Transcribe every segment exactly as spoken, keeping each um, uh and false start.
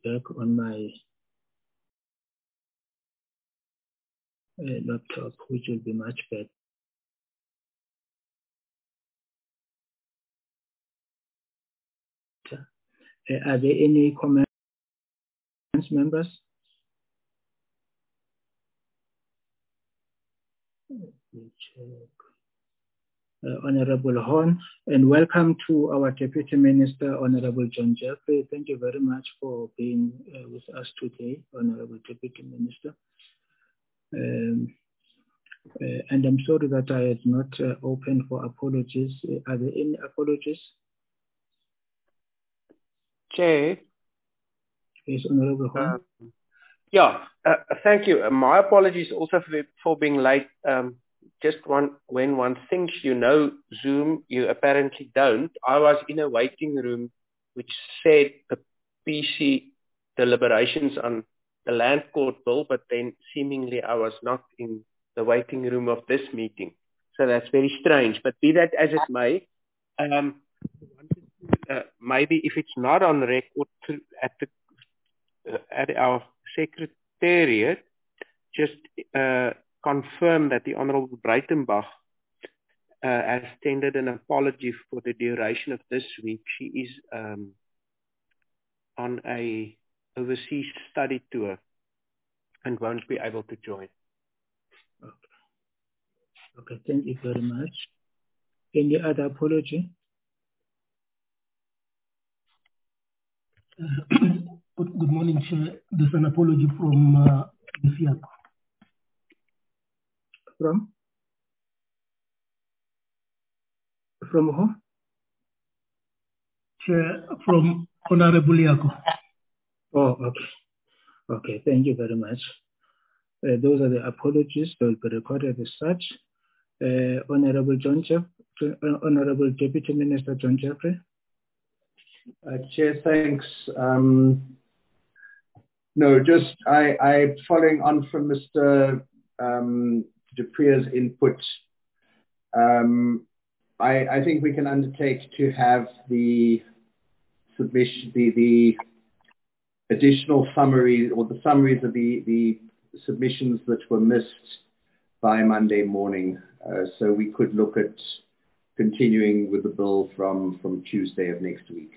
back on my uh, laptop, which will be much better. Uh, are there any comments, members? Let me check. Uh, Honorable Horn, and welcome to our Deputy Minister, Honorable John Jeffrey. Thank you very much for being uh, with us today, Honorable Deputy Minister. Um, uh, and I'm sorry that I had not uh, opened for apologies. Uh, are there any apologies? Chair. Yes, Honorable Horn. Um, yeah, uh, thank you. Uh, my apologies also for, for being late. Um, just one, when one thinks you know Zoom, you apparently don't. I was in a waiting room which said the P C deliberations on the land court bill, but then seemingly I was not in the waiting room of this meeting. So that's very strange. But be that as it may, um, uh, maybe if it's not on record to, at the uh, at our secretariat, just uh, confirm that the Honourable Breitenbach uh, has tendered an apology for the duration of this week. She is um, on a overseas study tour and won't be able to join. Okay. Okay, thank you very much. Any other apology? Uh, good, good morning, Chair. There's an apology from uh, Isiaku. From? From who? Chair, from Honorable Yako. Oh, okay. Okay, thank you very much. Uh, those are the apologies that will be recorded as such. Uh, Honorable John Jeff, uh, Honorable Deputy Minister John Jeffrey. Uh, Chair, thanks. Um, no, just I, I following on from Mister Um, du Preez's input. Um, I, I think we can undertake to have the submission, the, the additional summary or the summaries of the, the submissions that were missed by Monday morning. Uh, so we could look at continuing with the bill from, from Tuesday of next week.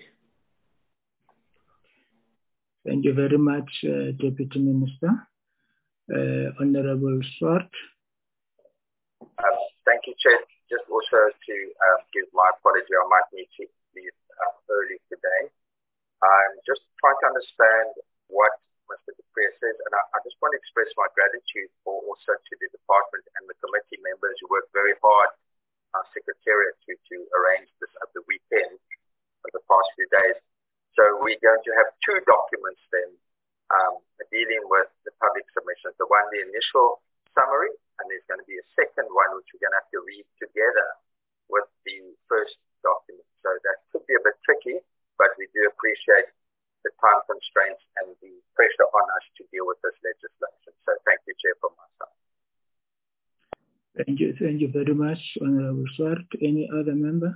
Thank you very much, uh, Deputy Minister. Uh, Honorable Swart. Um, thank you, Chair. Just also to um, give my apology, I might need to leave uh, early today. I'm just trying to understand what Mister du Preez says, and I, I just want to express my gratitude for also to the department and the committee members who worked very hard, our secretariat, to, to arrange this at the weekend for the past few days. So we're going to have two documents then um, dealing with the public submissions. The one, the initial summary, and there's going to be a second one which we're going to have to read together with the first document. So that could be a bit tricky, but we do appreciate the time constraints and the pressure on us to deal with this legislation. So thank you, Chair, from my side. Thank you. Thank you very much, Honorable Swart. Any other member?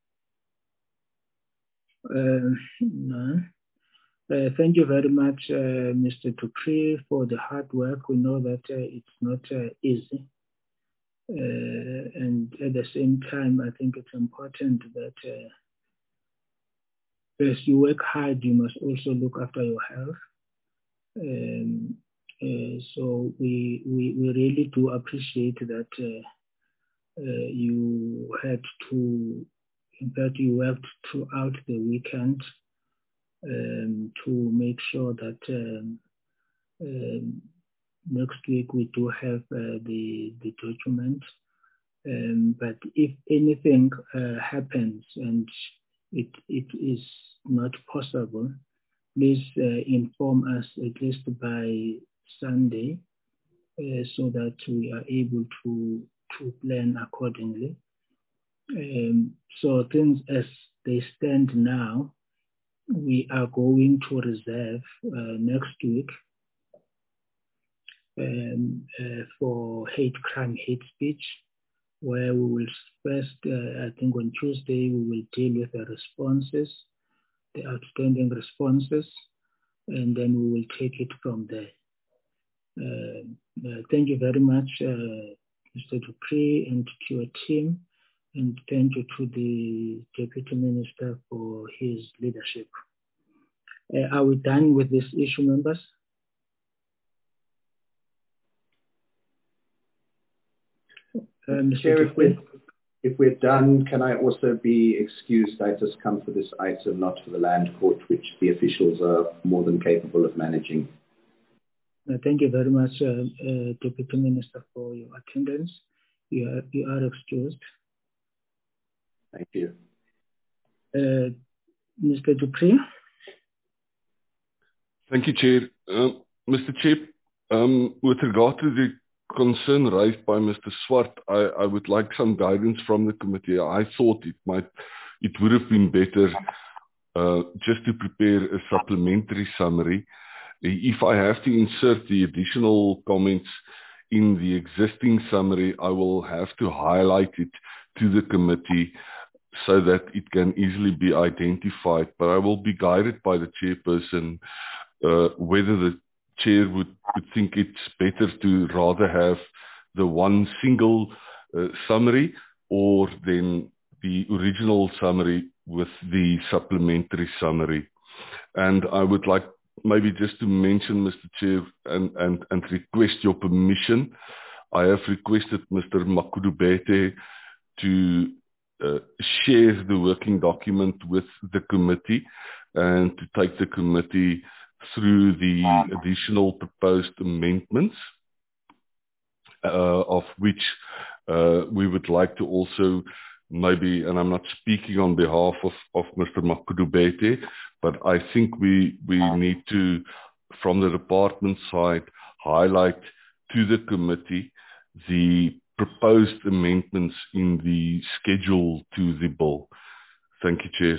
Uh, no. Uh, thank you very much, uh, Mister du Preez, for the hard work. We know that uh, it's not uh, easy. Uh, and at the same time, I think it's important that uh, as you work hard, you must also look after your health. Um, uh, so we, we, we really do appreciate that uh, uh, you had to, in fact, you worked throughout the weekend um, to make sure that um, um, next week we do have uh, the, the document. Um, but if anything uh, happens and it, it is not possible, please uh, inform us at least by Sunday uh, so that we are able to, to plan accordingly. Um, so things as they stand now, we are going to reserve uh, next week um, uh, for hate crime, hate speech, where we will first, uh, I think on Tuesday, we will deal with the responses, the outstanding responses. and then we will take it from there. Uh, uh, thank you very much, uh, Mister du Preez, and to your team, and thank you to the Deputy Minister for his leadership. Uh, are we done with this issue, members? Uh, Mister Chair, if we're, if we're done, can I also be excused? I just come for this item, not for the land court, which the officials are more than capable of managing. Uh, thank you very much, uh, uh, Deputy Minister, for your attendance. You are, you are excused. Thank you. Uh, Mister du Preez? Thank you, Chair. Uh, Mister Chair, um, with regard to the concern raised by Mister Swart, I, I would like some guidance from the committee. I thought it might, it would have been better uh, just to prepare a supplementary summary. If I have to insert the additional comments in the existing summary, I will have to highlight it to the committee so that it can easily be identified. But I will be guided by the chairperson uh, whether the chair would, would think it's better to rather have the one single uh, summary or then the original summary with the supplementary summary. And I would like maybe just to mention, Mister Chair, and, and, and request your permission. I have requested Mister Makudubete to uh, share the working document with the committee and to take the committee through the additional proposed amendments, uh, of which uh, we would like to also maybe, and I'm not speaking on behalf of, of Mister Makudubete, but I think we, we need to, from the department side, highlight to the committee the proposed amendments in the schedule to the bill. Thank you, Chair.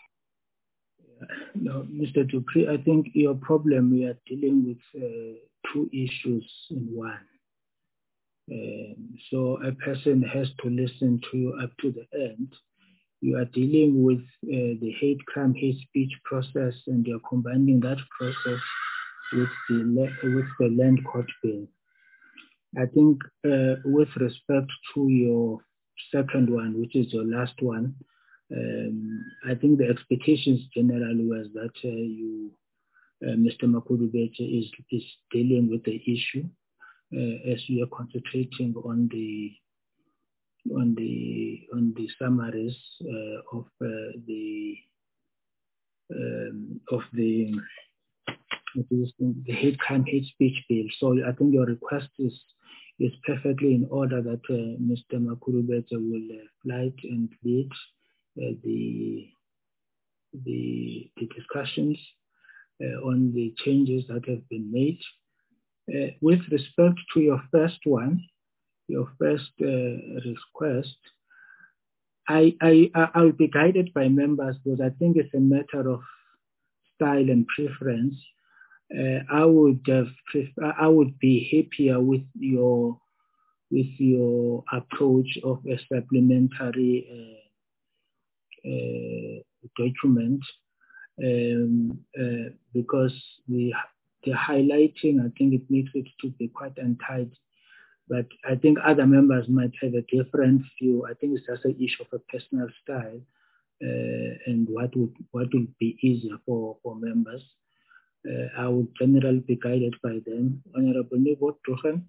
No, Mister du Preez, I think your problem, we are dealing with uh, two issues in one. Um, so a person has to listen to you up to the end. You are dealing with uh, the hate crime, hate speech process, and you're combining that process with the, with the land court bill. I think uh, with respect to your second one, which is your last one, um, I think the expectations generally was that uh, you, uh, Mister Makudubete, is, is dealing with the issue uh, as you are concentrating on the on the on the summaries uh, of uh, the um, of the the hate crime, hate speech bill. So I think your request is is perfectly in order that uh, Mister Makudubete will uh, flight and lead uh, the the the discussions uh, on the changes that have been made. Uh, with respect to your first one, your first uh, request, I, I, I'll be guided by members because I think it's a matter of style and preference. Uh, I would have prefer, I would be happier with your with your approach of a supplementary uh, uh, document um, uh, because the the highlighting, I think it makes it to be quite untidy. But I think other members might have a different view. I think it's just an issue of a personal style uh, and what would what would be easier for, for members. Uh, I would generally be guided by them. Honorable Nebo Tuchen.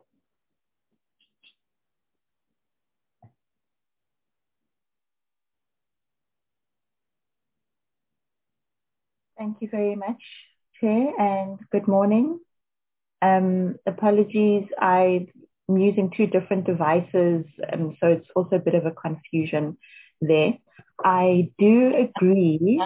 Thank you very much, Chair, and good morning. Um, apologies, I'm using two different devices, um, so it's also a bit of a confusion there. I do agree.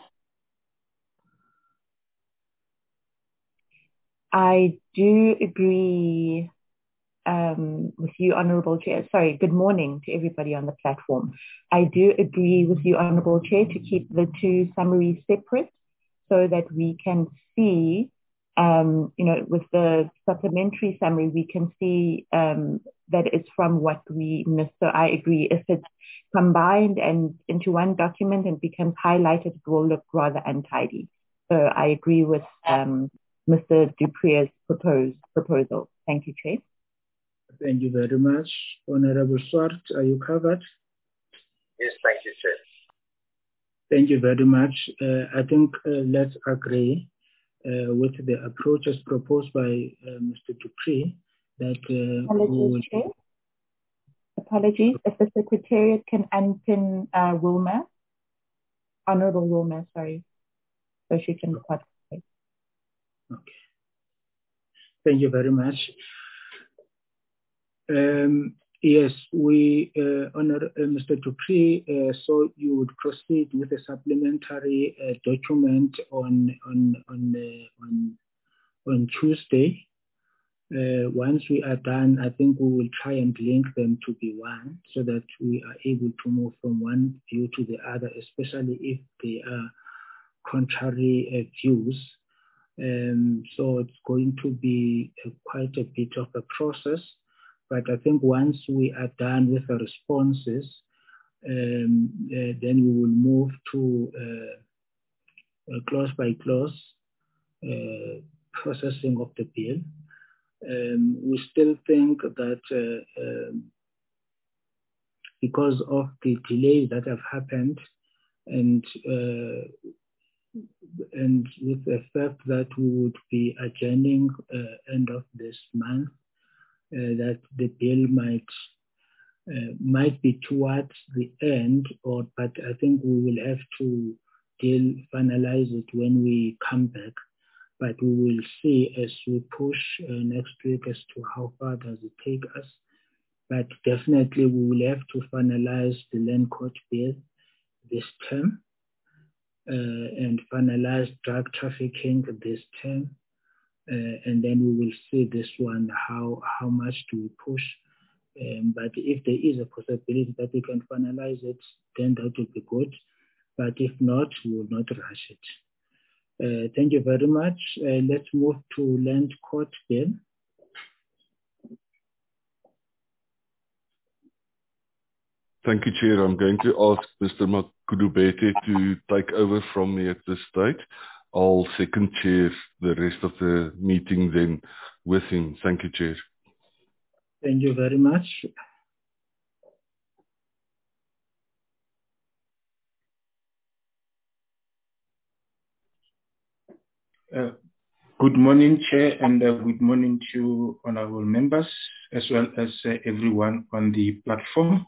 I do agree um, with you, Honourable Chair. Sorry, good morning to everybody on the platform. I do agree with you, Honourable Chair, to keep the two summaries separate so that we can see Um, you know, with the supplementary summary, we can see um, that it's from what we missed. So I agree. If it's combined and into one document and becomes highlighted, it will look rather untidy. So I agree with um, Mister Dupre's proposed proposal. Thank you, Chair. Thank you very much. Honorable Swart, are you covered? Yes, thank you, Chair. Thank you very much. Uh, I think uh, let's agree uh, with the approaches proposed by uh, Mister Dupre that uh, Apologies, we will... Chair. Apologies. If the Secretariat can unpin uh, Wilma, Honorable Wilma, sorry, so she can participate. Okay. Thank you very much. Um, yes, we, uh, Honor uh, Mister Dupre, uh, so you would proceed with a supplementary uh, document on on on uh, on on Tuesday. Uh, once we are done, I think we will try and link them to be one, so that we are able to move from one view to the other, especially if they are contrary uh, views. Um, so it's going to be uh, quite a bit of a process. But I think once we are done with the responses, um, uh, then we will move to uh, uh, clause by clause uh, processing of the bill. Um, we still think that uh, um, because of the delays that have happened, and uh, and with the fact that we would be adjourning uh, end of this month, uh, that the bill might uh, might be towards the end, or but I think we will have to deal finalize it when we come back. But we will see as we push uh, next week as to how far does it take us. But definitely we will have to finalize the land court bill this term uh, and finalize drug trafficking this term. Uh, and then we will see this one, how, how much do we push. Um, but if there is a possibility that we can finalize it, then that would be good. But if not, we will not rush it. Uh, thank you very much. Uh, let's move to land court bill. Thank you, Chair. I'm going to ask Mister Makudubete to take over from me at this stage. I'll second chair the rest of the meeting then with him. Thank you, Chair. Thank you very much. Uh, good morning, Chair, and uh, good morning to honorable members, as well as uh, everyone on the platform.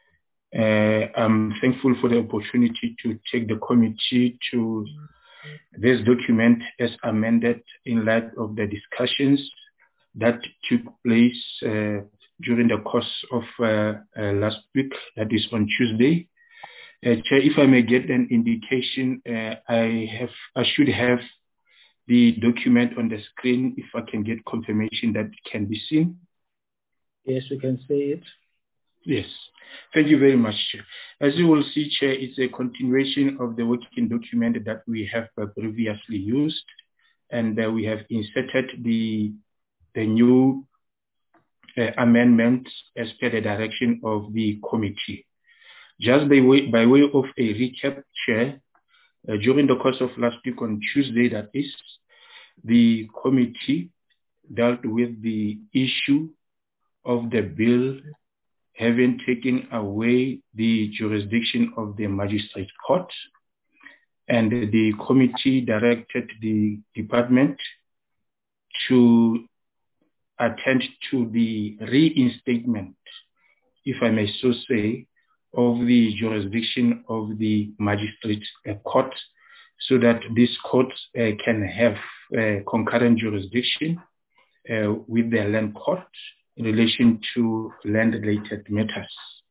Uh, I'm thankful for the opportunity to take the committee to this document as amended in light of the discussions that took place uh, during the course of uh, uh, last week, that is on Tuesday. Uh, Chair, if I may get an indication, uh, I have, I should have the document on the screen, if I can get confirmation that it can be seen. Yes, we can see it. Yes. Thank you very much, Chair. As you will see, Chair, it's a continuation of the working document that we have uh, previously used, and uh, we have inserted the, the new uh, amendments as per the direction of the committee. Just by way, by way of a recap, Chair, uh, during the course of last week on Tuesday, that is, the committee dealt with the issue of the bill having taken away the jurisdiction of the magistrate court, and the committee directed the department to attend to the reinstatement, if I may so say, of the jurisdiction of the magistrate court, so that this court uh, can have uh, concurrent jurisdiction uh, with the land court in relation to land-related matters.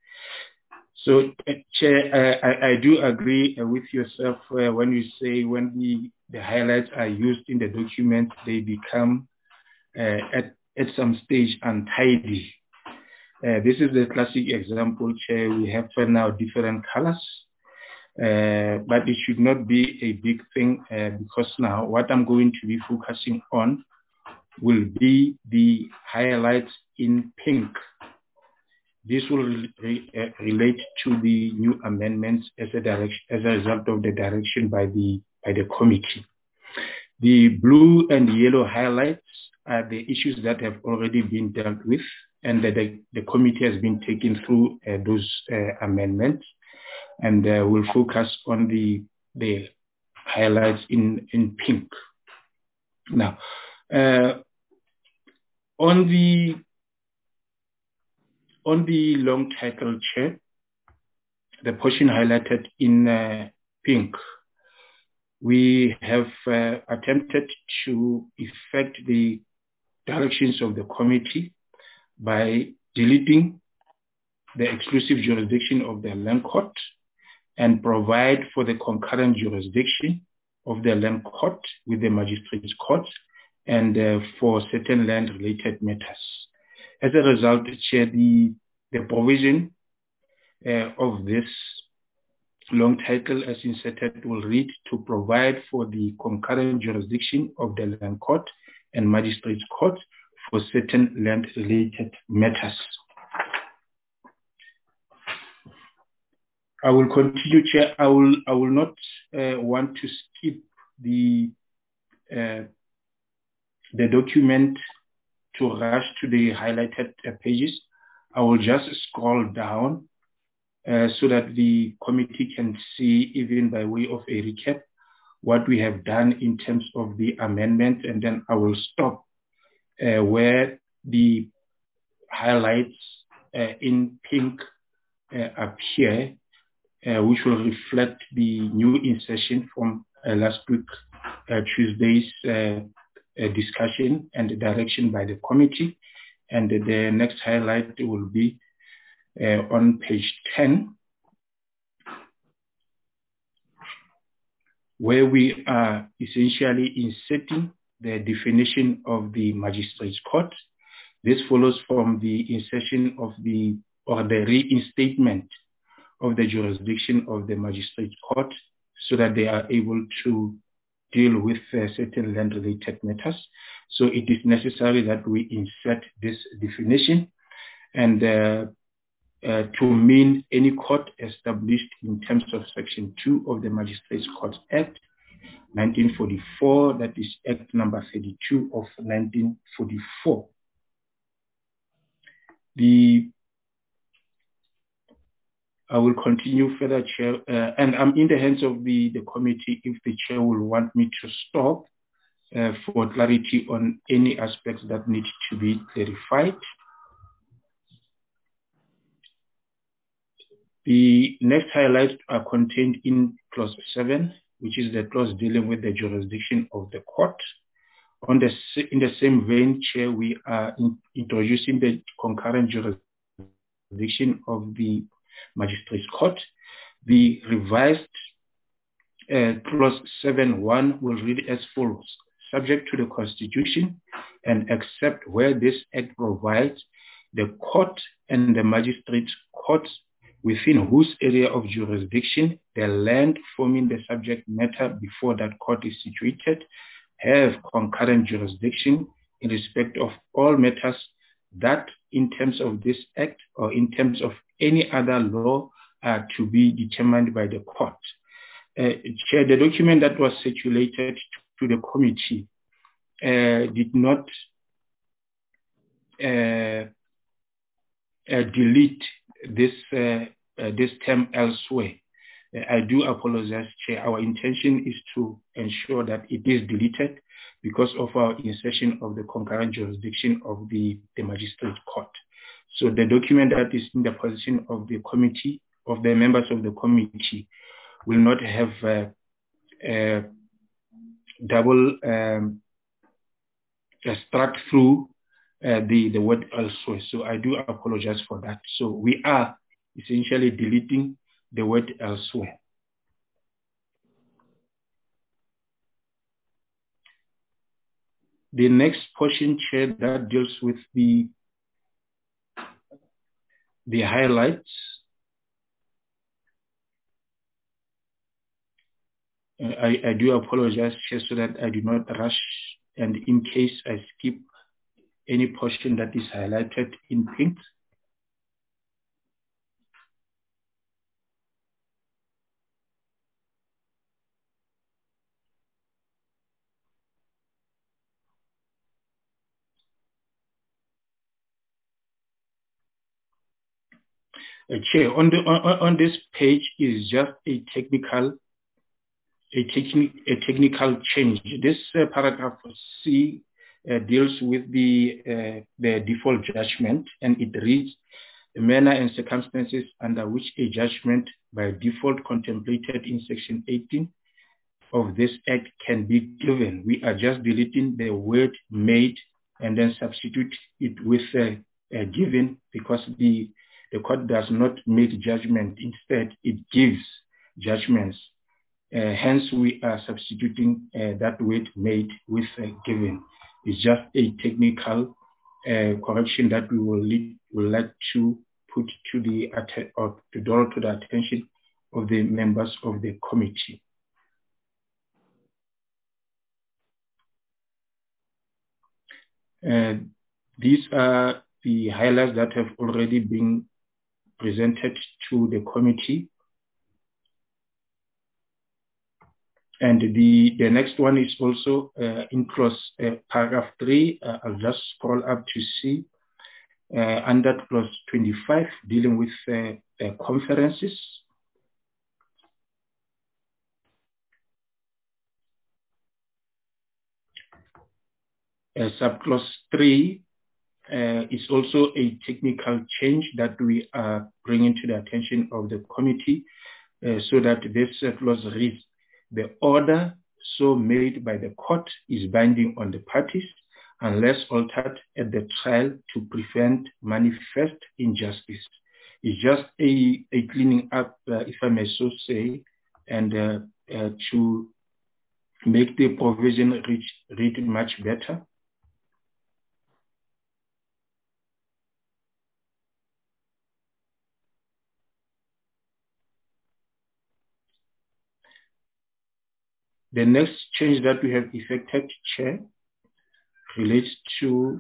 So, uh, Chair, uh, I, I do agree uh, with yourself uh, when you say when the, the highlights are used in the document, they become uh, at, at some stage untidy. Uh, this is the classic example, Chair. We have now different colors, uh, but it should not be a big thing uh, because now what I'm going to be focusing on will be the highlights in pink. This will re uh, relate to the new amendments as a direction, as a result of the direction by the by the committee. The blue and yellow highlights are the issues that have already been dealt with, and that the, the committee has been taking through uh, those uh, amendments, and uh, will focus on the, the highlights in, in pink. Now, uh, on the on the long title, Chair, the portion highlighted in uh, pink, we have uh, attempted to effect the directions of the committee by deleting the exclusive jurisdiction of the Land Court and provide for the concurrent jurisdiction of the Land Court with the Magistrates Court and uh, for certain land-related matters. As a result, Chair, the, the provision uh, of this long title as inserted will read to provide for the concurrent jurisdiction of the Land Court and Magistrates Court for certain land-related matters. I will continue, Chair. I will, I will not uh, want to skip the, uh, the document to rush to the highlighted uh, pages. I will just scroll down uh, so that the committee can see, even by way of a recap, what we have done in terms of the amendment, and then I will stop uh, where the highlights uh, in pink uh, appear, uh, which will reflect the new insertion from uh, last week, uh, Tuesday's uh, uh, discussion and the direction by the committee. And the next highlight will be uh, on page ten, where we are essentially inserting the definition of the Magistrates Court. This follows from the insertion of the, or the reinstatement of the jurisdiction of the Magistrates Court, so that they are able to deal with uh, certain land-related matters. So it is necessary that we insert this definition, and uh, uh, to mean any court established in terms of Section two of the Magistrates Court Act, nineteen forty-four, that is Act number thirty-two of nineteen forty-four. The I will continue further, Chair, uh, and I'm in the hands of the, the committee if the Chair will want me to stop uh, for clarity on any aspects that need to be clarified. The next highlights are contained in clause seven, which is the clause dealing with the jurisdiction of the court. On the, in the same vein, Chair, we are in, introducing the concurrent jurisdiction of the Magistrates Court. The revised uh, clause seven one will read as follows: subject to the Constitution and except where this Act provides, the court and the Magistrates Court within whose area of jurisdiction the land forming the subject matter before that court is situated have concurrent jurisdiction in respect of all matters that in terms of this Act or in terms of any other law are to be determined by the court. Uh, Chair, the document that was circulated to the committee uh, did not uh, uh, delete this, uh, uh, this term elsewhere. Uh, I do apologize, Chair. Our intention is to ensure that it is deleted because of our insertion of the concurrent jurisdiction of the, the Magistrate Court. So the document that is in the position of the committee, of the members of the committee, will not have uh, uh, double um, uh, struck through uh, the, the word elsewhere. So I do apologize for that. So we are essentially deleting the word elsewhere. The next portion, Chair, that deals with the the highlights. Uh, I, I do apologize, Chair, so that I do not rush, and in case I skip any portion that is highlighted in pink. Uh, Chair, on, the, on, on this page is just a technical, a, techni a technical change. This uh, paragraph C uh, deals with the, uh, the default judgment, and it reads, the manner and circumstances under which a judgment by default contemplated in section eighteen of this act can be given. We are just deleting the word made and then substitute it with a, a given, because the, the court does not make judgment. Instead, it gives judgments. Uh, hence, we are substituting uh, that word made with a given. It's just a technical uh, correction that we will, lead, will like to put to the, or to draw to the attention of the members of the committee. Uh, these are the highlights that have already been presented to the committee. And the, the next one is also uh, in clause uh, paragraph three. Uh, I'll just scroll up to see uh, under clause twenty-five, dealing with uh, uh, conferences. Uh, subclause three uh, is also a technical change that we are bringing to the attention of the committee, uh, so that this uh, clause reads, the order so made by the court is binding on the parties unless altered at the trial to prevent manifest injustice. It's just a, a cleaning up, uh, if I may so say, and uh, uh, to make the provision reach, read much better. The next change that we have effected, Chair, relates to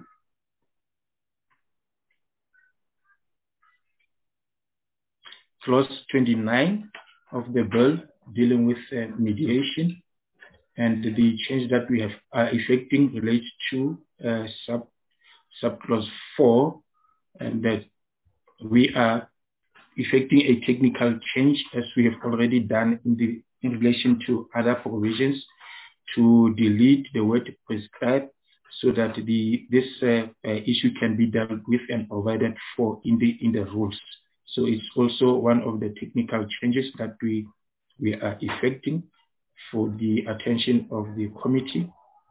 clause twenty-nine of the bill dealing with uh, mediation, and the change that we have are effecting relates to uh, sub subclause four, and that we are effecting a technical change as we have already done in the in relation to other provisions, to delete the word prescribed, so that the this uh, uh, issue can be dealt with and provided for in the in the rules. So it's also one of the technical changes that we we are effecting for the attention of the committee.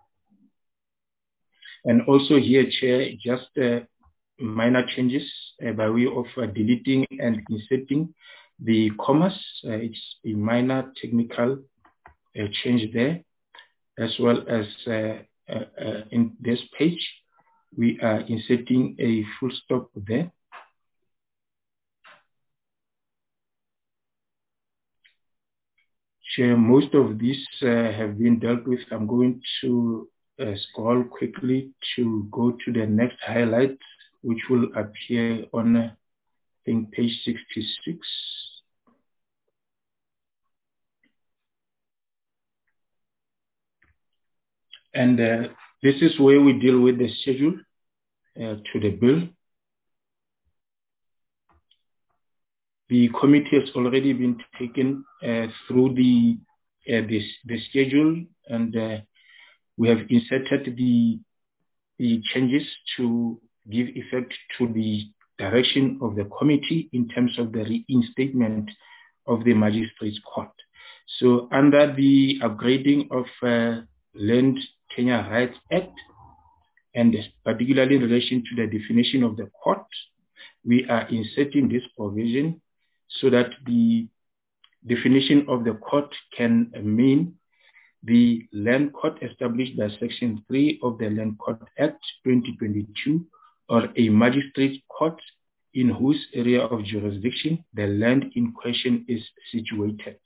And also here, Chair, just uh, minor changes uh, by way of uh, deleting and inserting the commas. Uh, it's a minor technical uh, change there, as well as uh, uh, uh, in this page, we are inserting a full stop there. Chair, most of these uh, have been dealt with. I'm going to uh, scroll quickly to go to the next highlight, which will appear on uh, I think page sixty-six. And uh, this is where we deal with the schedule uh, to the bill. The committee has already been taken uh, through the, uh, this, the schedule, and uh, we have inserted the, the changes to give effect to the direction of the committee in terms of the reinstatement of the Magistrates Court. So under the upgrading of uh, Land Tenure Rights Act, and particularly in relation to the definition of the court, we are inserting this provision so that the definition of the court can mean the land court established by Section three of the Land Court Act twenty twenty-two, or a magistrate court in whose area of jurisdiction the land in question is situated.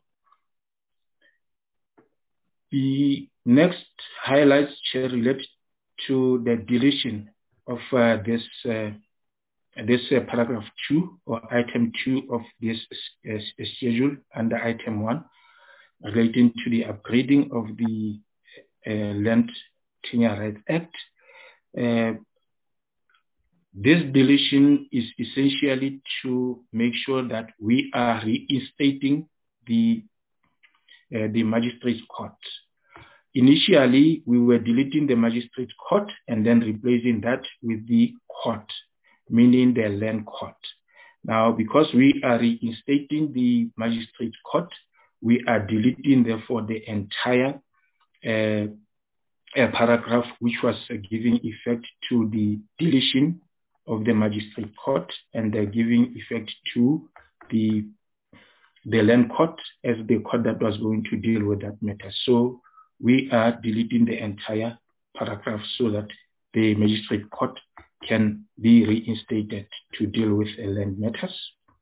The next highlights, Chair, relate to the deletion of uh, this uh, this uh, paragraph two, or item two of this uh, schedule under item one, relating to the upgrading of the uh, Land Tenure Rights Act. Uh, This deletion is essentially to make sure that we are reinstating the, uh, the magistrate's court. Initially, we were deleting the magistrate's court and then replacing that with the court, meaning the land court. Now, because we are reinstating the magistrate's court, we are deleting, therefore, the entire uh, uh, paragraph which was uh, giving effect to the deletion of the magistrate court and uh, giving effect to the, the land court as the court that was going to deal with that matter. So we are deleting the entire paragraph so that the magistrate court can be reinstated to deal with uh, land matters.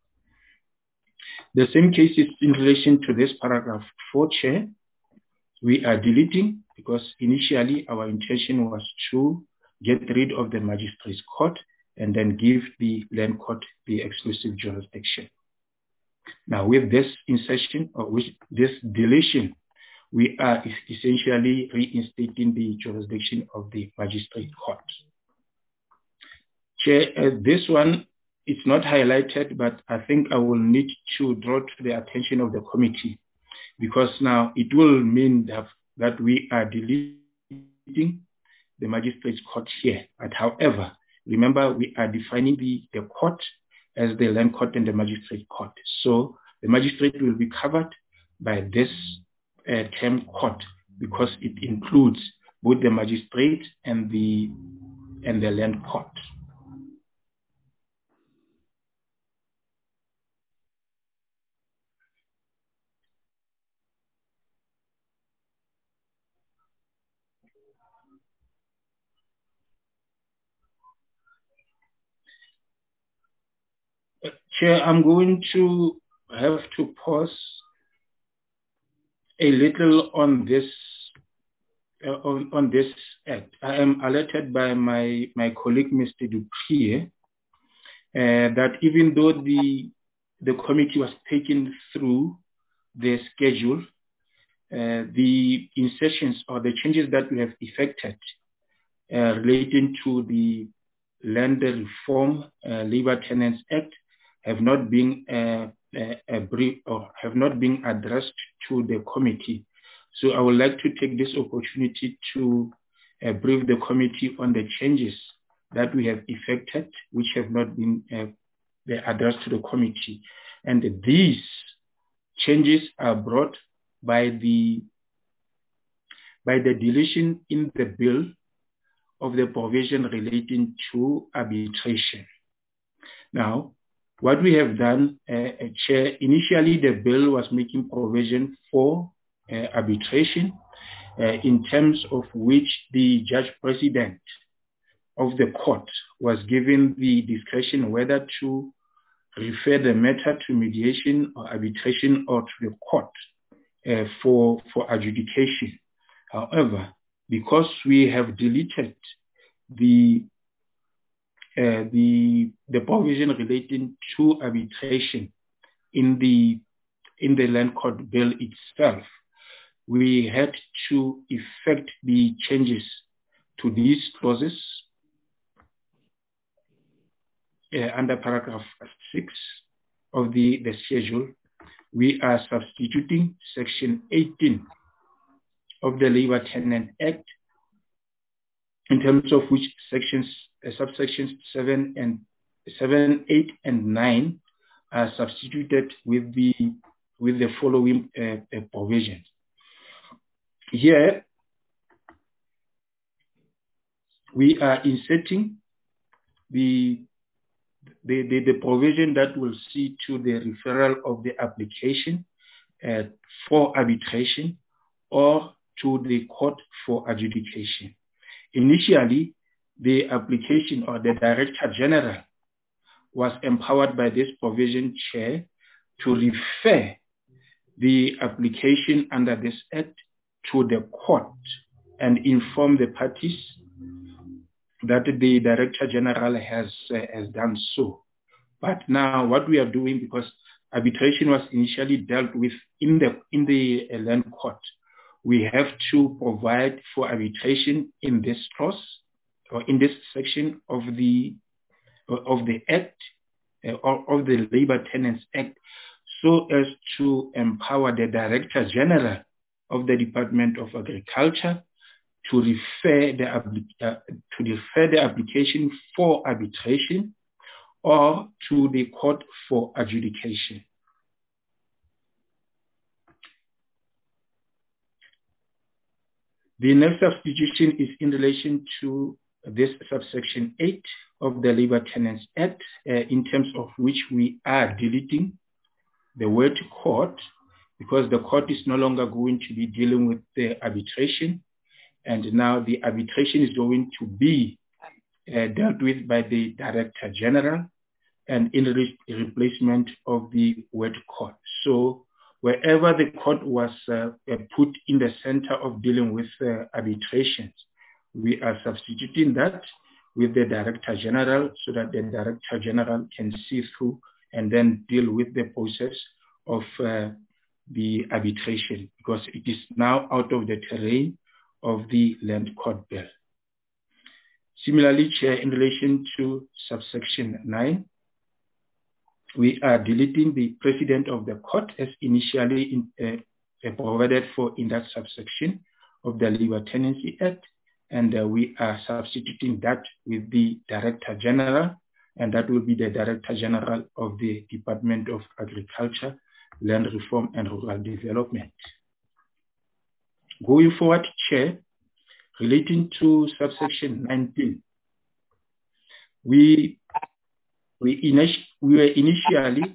The same case is in relation to this paragraph four, Chair. We are deleting because initially our intention was to get rid of the magistrate's court and then give the land court the exclusive jurisdiction. Now with this insertion or with this deletion, we are essentially reinstating the jurisdiction of the magistrate court. Chair, uh, this one, it's not highlighted, but I think I will need to draw to the attention of the committee because now it will mean that, that we are deleting the magistrate's court here. But however, remember we are defining the, the court as the land court and the magistrate court. So the magistrate will be covered by this uh, term court because it includes both the magistrate and the, and the land court. Chair, I'm going to have to pause a little on this uh, on, on this act. I am alerted by my, my colleague, Mister du Preez, uh, that even though the, the committee was taken through the schedule, uh, the insertions or the changes that we have effected uh, relating to the Land Reform uh, Labor Tenants Act have not been uh, uh, a brief or have not been addressed to the committee. So I would like to take this opportunity to uh, brief the committee on the changes that we have effected, which have not been uh, addressed to the committee. And these changes are brought by the by the deletion in the bill of the provision relating to arbitration. Now, what we have done, uh, Chair, initially the bill was making provision for uh, arbitration uh, in terms of which the judge president of the court was given the discretion whether to refer the matter to mediation or arbitration or to the court uh, for, for adjudication. However, because we have deleted the Uh, the the provision relating to arbitration in the in the land court bill itself, we had to effect the changes to these clauses uh, under paragraph six of the, the schedule. We are substituting section eighteen of the Labor Tenant Act, in terms of which sections, uh, subsections seven and seven, eight, and nine are substituted with the with the following uh, uh, provisions. Here, we are inserting the the, the the provision that will see to the referral of the application uh, for arbitration or to the court for adjudication. Initially, the application or the Director General was empowered by this provision, Chair, to refer the application under this Act to the court and inform the parties that the Director General has, uh, has done so. But now what we are doing, because arbitration was initially dealt with in the, in the uh, land court, we have to provide for arbitration in this clause or in this section of the of the Act, uh, of the Labor Tenants Act, so as to empower the Director General of the Department of Agriculture to refer the, uh, to refer the application for arbitration or to the court for adjudication. The next substitution is in relation to this subsection eight of the Labor Tenants Act, uh, in terms of which we are deleting the word court, because the court is no longer going to be dealing with the arbitration, and now the arbitration is going to be uh, dealt with by the Director General, and in re replacement of the word court. So wherever the court was uh, put in the center of dealing with uh, arbitrations, we are substituting that with the Director General, so that the Director General can see through and then deal with the process of uh, the arbitration, because it is now out of the terrain of the Land Court Bill. Similarly, Chair, in relation to subsection nine, we are deleting the President of the Court as initially in, uh, provided for in that subsection of the Labor Tenancy Act, and uh, we are substituting that with the Director General, and that will be the Director General of the Department of Agriculture, Land Reform and Rural Development. Going forward, Chair, relating to subsection nineteen, we, we, init we were initially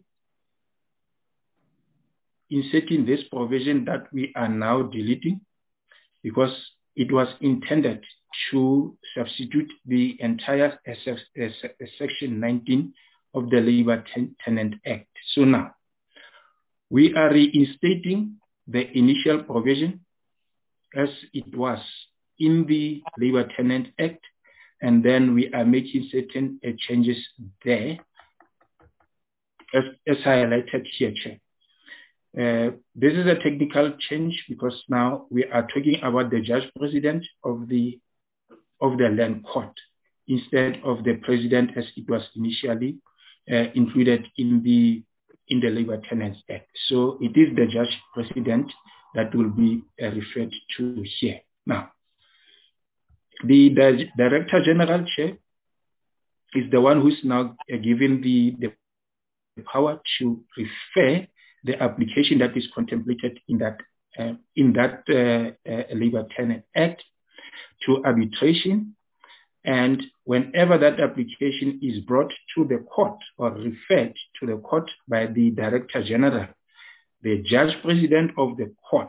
inserting this provision that we are now deleting, because it was intended to substitute the entire section nineteen of the Labor Tenant Act. So now, we are reinstating the initial provision as it was in the Labor Tenant Act, and then we are making certain uh, changes there, as, as highlighted here, Chair. Uh, this is a technical change because now we are talking about the Judge President of the of the Land Court instead of the President as it was initially uh, included in the in the Labor Tenants Act. So it is the Judge President that will be uh, referred to here. Now, the, the Director General, Chair, is the one who's now uh, given the, the power to refer the application that is contemplated in that uh, in that uh, uh, Labor Tenant Act to arbitration, and whenever that application is brought to the court or referred to the court by the Director General, the Judge President of the court,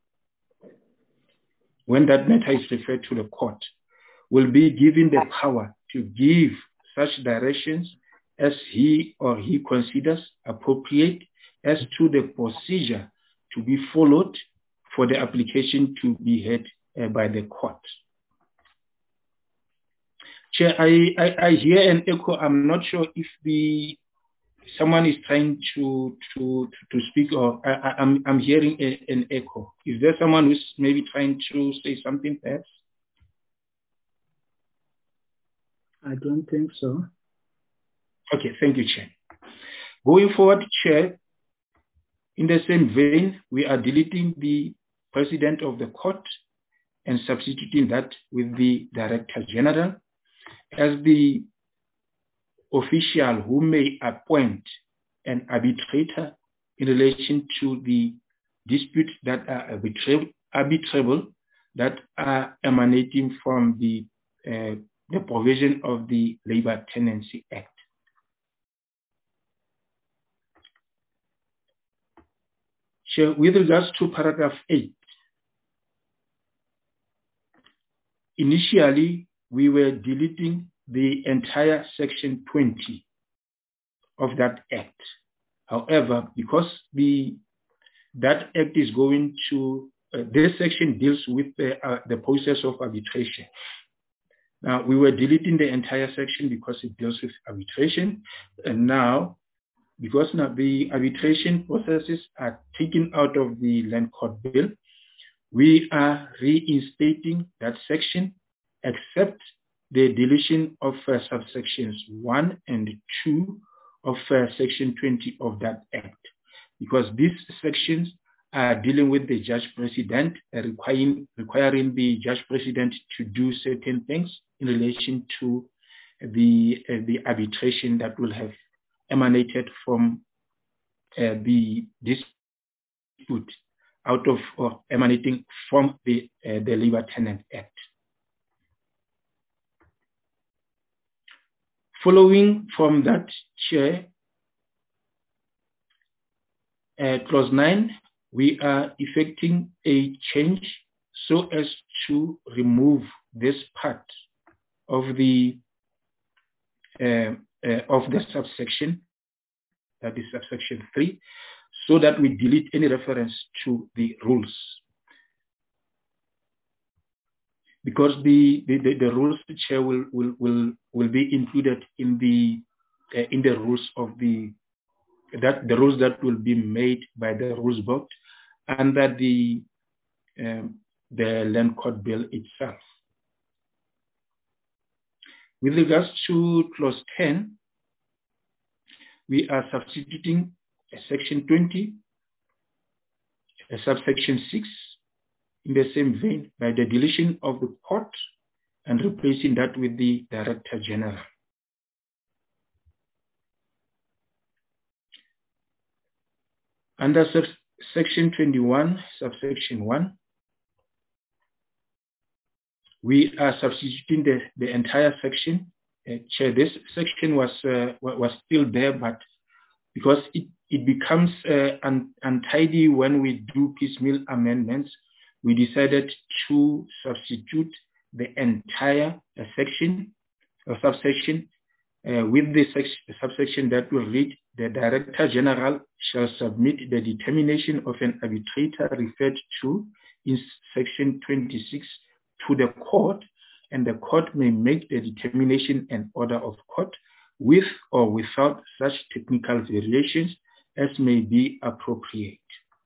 when that matter is referred to the court, will be given the power to give such directions as he or he considers appropriate as to the procedure to be followed for the application to be heard uh, by the court. Chair, I, I, I hear an echo. I'm not sure if the someone is trying to to to speak, or I, I'm I'm hearing a, an echo. Is there someone who's maybe trying to say something, perhaps? I don't think so. Okay, thank you, Chair. Going forward, Chair, in the same vein, we are deleting the President of the Court and substituting that with the Director General as the official who may appoint an arbitrator in relation to the disputes that are arbitrable, that are emanating from the, uh, the provision of the Labor Tenancy Act. So with regards to paragraph eight, initially we were deleting the entire section twenty of that act. However, because the that act is going to, uh, this section deals with the, uh, the process of arbitration. Now, we were deleting the entire section because it deals with arbitration, and now, because now the arbitration processes are taken out of the Land Court Bill, we are reinstating that section, except the deletion of uh, subsections one and two of uh, section twenty of that act, because these sections are dealing with the judge president, uh, requiring, requiring the judge president to do certain things in relation to the, uh, the arbitration that will have emanated from uh, the dispute out of or emanating from the, uh, the Labor Tenant Act. Following from that, Chair, uh, clause nine, we are effecting a change so as to remove this part of the uh, uh, of the subsection, that is subsection three, so that we delete any reference to the rules. Because the, the, the, the rules, the Chair, will, will, will, will be included in the uh, in the rules of the that the rules that will be made by the rules board under the um, the Land Court Bill itself. With regards to clause ten, we are substituting a section twenty, a subsection six, in the same vein by the deletion of the court and replacing that with the Director General. Under sub section twenty-one, subsection one, we are substituting the, the entire section. Uh, Chair, this section was uh, was still there, but because it, it becomes uh, un, untidy when we do piecemeal amendments, we decided to substitute the entire uh, section or subsection uh, with the subsection that will read: the Director General shall submit the determination of an arbitrator referred to in section twenty-six to the court, and the court may make the determination an order of court with or without such technical variations as may be appropriate.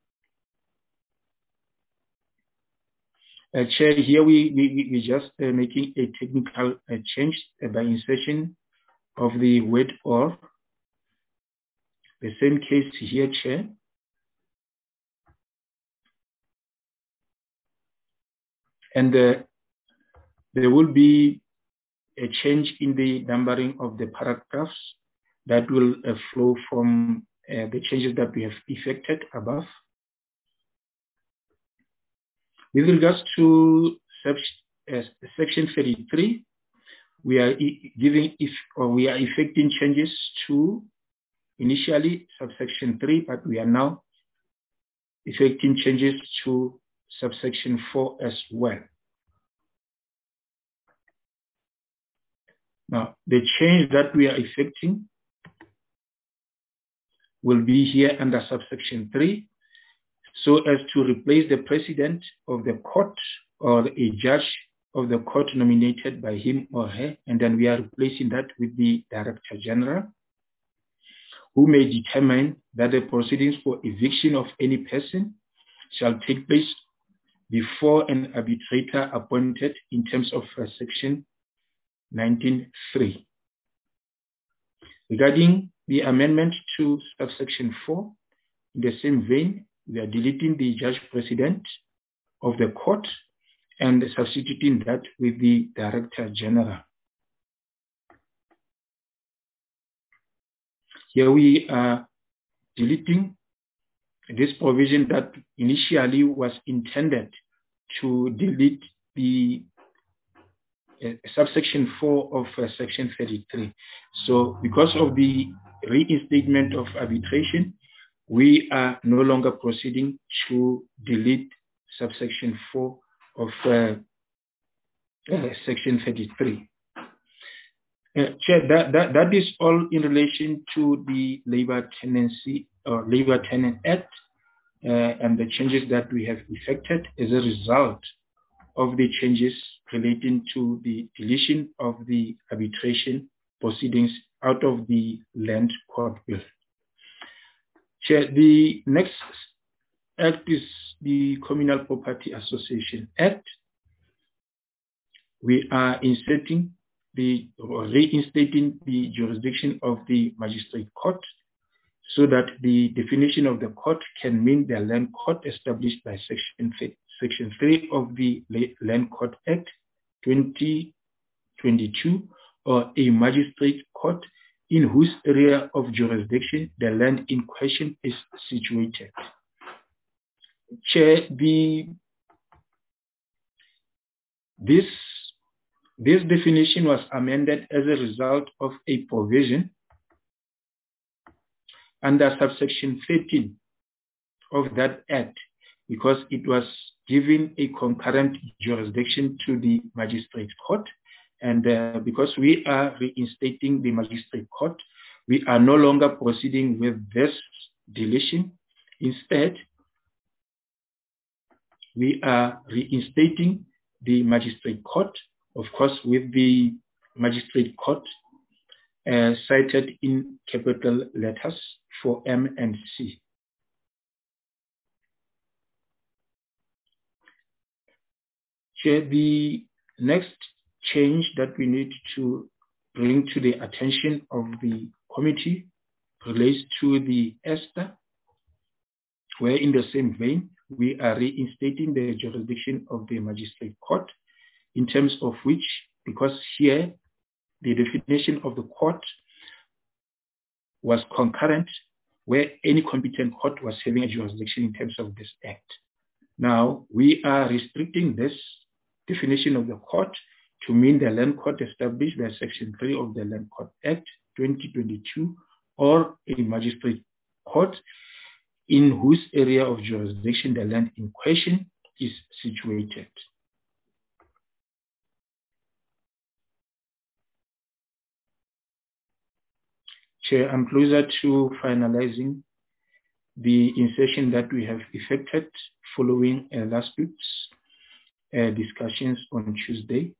Uh, Chair, here we, we, we just uh, making a technical uh, change uh, by insertion of the word or. The same case here, Chair. And uh, there will be a change in the numbering of the paragraphs that will uh, flow from uh, the changes that we have effected above. With regards to sub, uh, section thirty-three, we are e giving if or we are effecting changes to initially subsection three, but we are now effecting changes to subsection four as well. Now, the change that we are effecting will be here under subsection three, so as to replace the president of the court or a judge of the court nominated by him or her, and then we are replacing that with the Director General, who may determine that the proceedings for eviction of any person shall take place before an arbitrator appointed in terms of uh, section nineteen point three. Regarding the amendment to subsection four, in the same vein, we are deleting the judge president of the court and substituting that with the Director General. Here we are deleting this provision that initially was intended to delete the uh, subsection four of uh, section thirty-three. So because of the reinstatement of arbitration, we are no longer proceeding to delete subsection four of uh, uh, section thirty-three. Uh, Chair, that, that, that is all in relation to the Labor Tenancy or Labor Tenant Act uh, and the changes that we have effected as a result of the changes relating to the deletion of the arbitration proceedings out of the Land Court Bill. Chair, the next act is the Communal Property Association Act. We are inserting the or reinstating the jurisdiction of the magistrate court, so that the definition of the court can mean the land court established by Section three, Section three of the Land Court Act twenty twenty-two, or a magistrate court in whose area of jurisdiction the land in question is situated. Chair, the, this, this definition was amended as a result of a provision under subsection thirteen of that act, because it was giving a concurrent jurisdiction to the magistrate court. And uh, because we are reinstating the magistrate court, we are no longer proceeding with this deletion. Instead, we are reinstating the magistrate court, of course, with the magistrate court uh, cited in capital letters for M and C. Chair, the next change that we need to bring to the attention of the committee relates to the ESTA, where in the same vein, we are reinstating the jurisdiction of the magistrate court, in terms of which, because here the definition of the court was concurrent, where any competent court was having a jurisdiction in terms of this act. Now, we are restricting this definition of the court to mean the land court established by Section three of the Land Court Act twenty twenty-two, or a magistrate court in whose area of jurisdiction the land in question is situated. Chair, I'm closer to finalizing the insertion that we have effected following uh, last week's uh, discussions on Tuesday.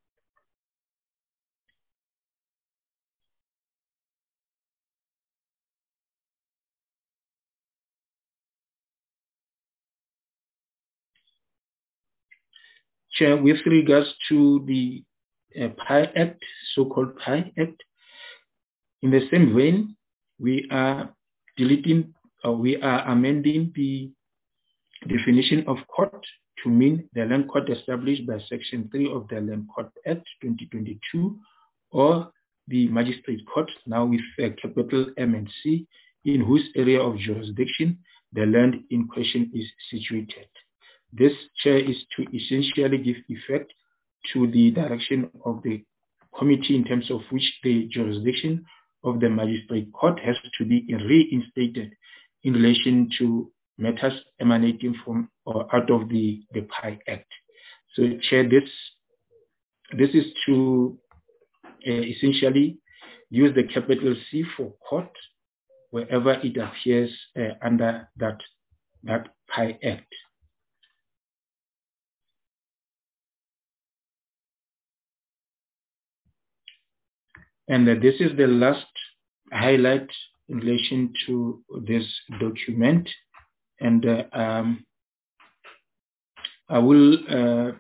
Chair, with regards to the uh, P I Act, so-called P I Act, in the same vein, we are deleting, or we are amending the definition of court to mean the land court established by Section three of the Land Court Act twenty twenty-two, or the magistrate court, now with a capital M and C, in whose area of jurisdiction the land in question is situated. This, Chair, is to essentially give effect to the direction of the committee in terms of which the jurisdiction of the magistrate court has to be reinstated in relation to matters emanating from or out of the, the P I Act. So, Chair, this, this is to uh, essentially use the capital C for court wherever it appears uh, under that, that P I Act. And uh, this is the last highlight in relation to this document. And uh, um, I will uh, uh,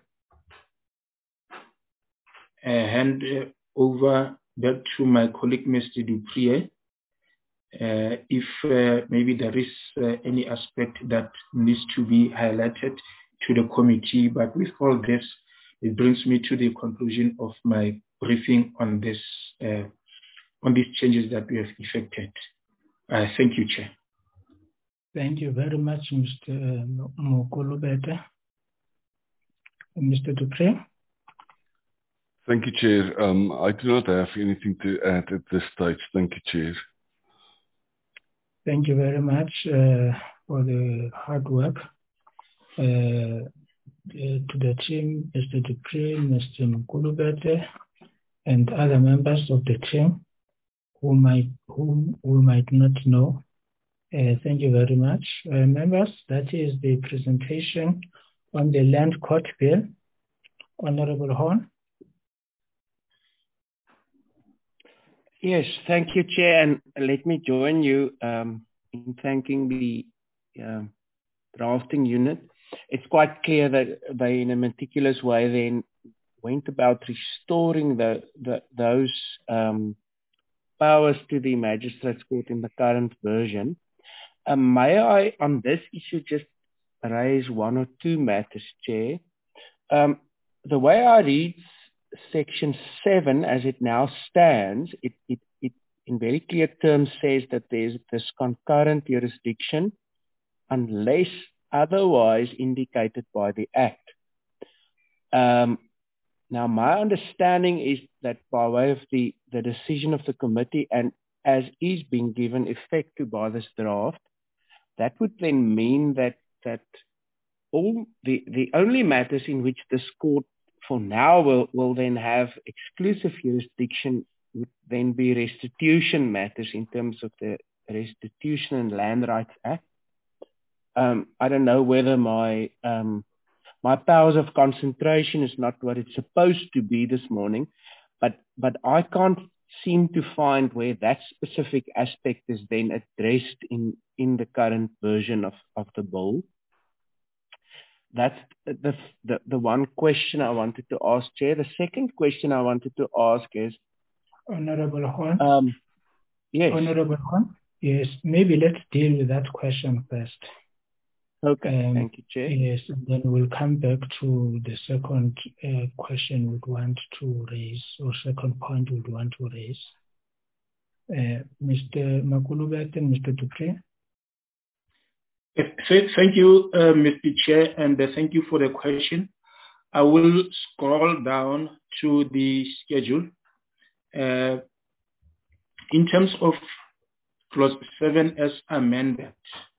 hand uh, over back to my colleague, Mister Duprier, uh, if uh, maybe there is uh, any aspect that needs to be highlighted to the committee. But with all this, it brings me to the conclusion of my briefing on this, uh, on these changes that we have effected. Uh, thank you, Chair. Thank you very much, Mister Mokolobete. Mister Dupré. Thank you, Chair. Um, I do not have anything to add at this stage. Thank you, Chair. Thank you very much uh, for the hard work. Uh, Uh, to the team, Mister Dupré, Mister Mokolobete, and other members of the team who might whom we might not know. Uh, thank you very much. Uh, members, that is the presentation on the Land Court Bill. Honorable Horn. Yes, thank you, Chair, and let me join you um, in thanking the uh, drafting unit. It's quite clear that they, in a meticulous way, then went about restoring the, the those um, powers to the Magistrates Court in the current version. Um, may I, on this issue, just raise one or two matters, Chair? Um, the way I read Section seven as it now stands, it, it, it in very clear terms says that there's this concurrent jurisdiction unless otherwise indicated by the Act. Um, now, my understanding is that by way of the, the decision of the committee and as is being given effect to by this draft, that would then mean that that all the, the only matters in which this court for now will, will then have exclusive jurisdiction would then be restitution matters in terms of the Restitution and Land Rights Act. Um, I don't know whether my um, my powers of concentration is not what it's supposed to be this morning, but but I can't seem to find where that specific aspect is then addressed in, in the current version of, of the bill. That's the, the the one question I wanted to ask, Chair. The second question I wanted to ask is... Honorable Juan? Um, yes. Honorable Juan? Yes, maybe let's deal with that question first. Okay, um, thank you, Chair. Yes, and then we'll come back to the second uh, question we'd want to raise, or second point we'd want to raise. Uh, Mister Makulubet and Mister Dupré. Thank you, uh, Mister Chair, and uh, thank you for the question. I will scroll down to the schedule. Uh, in terms of clause seven as amended,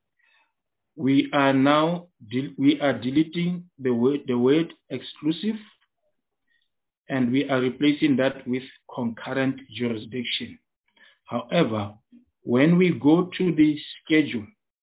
we are now we are deleting the word the word exclusive, and we are replacing that with concurrent jurisdiction. However, when we go to the schedule,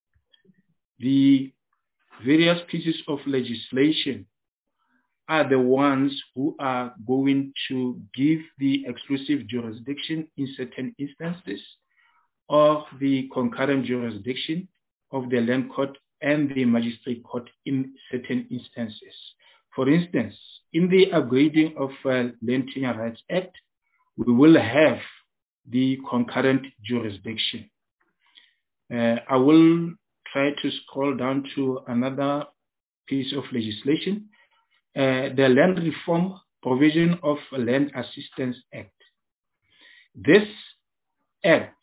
the various pieces of legislation are the ones who are going to give the exclusive jurisdiction in certain instances, or the concurrent jurisdiction of the Land Court and the Magistrate Court in certain instances. For instance, in the upgrading of uh, Land Tenure Rights Act, we will have the concurrent jurisdiction. Uh, I will try to scroll down to another piece of legislation, uh, the Land Reform Provision of Land Assistance Act. This act,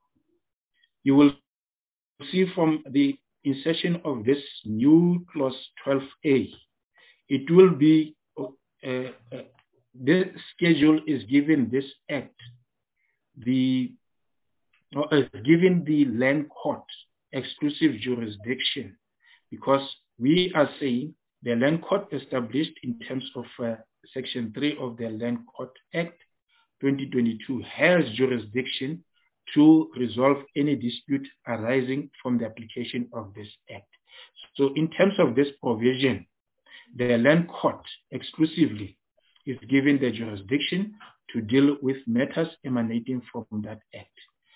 you will see from the insertion of this new clause twelve A, it will be, uh, uh, the schedule is given this act, the, uh, given the Land Court exclusive jurisdiction, because we are saying the Land Court established in terms of uh, Section three of the Land Court Act twenty twenty-two has jurisdiction to resolve any dispute arising from the application of this act. So in terms of this provision, the Land Court exclusively is given the jurisdiction to deal with matters emanating from that act.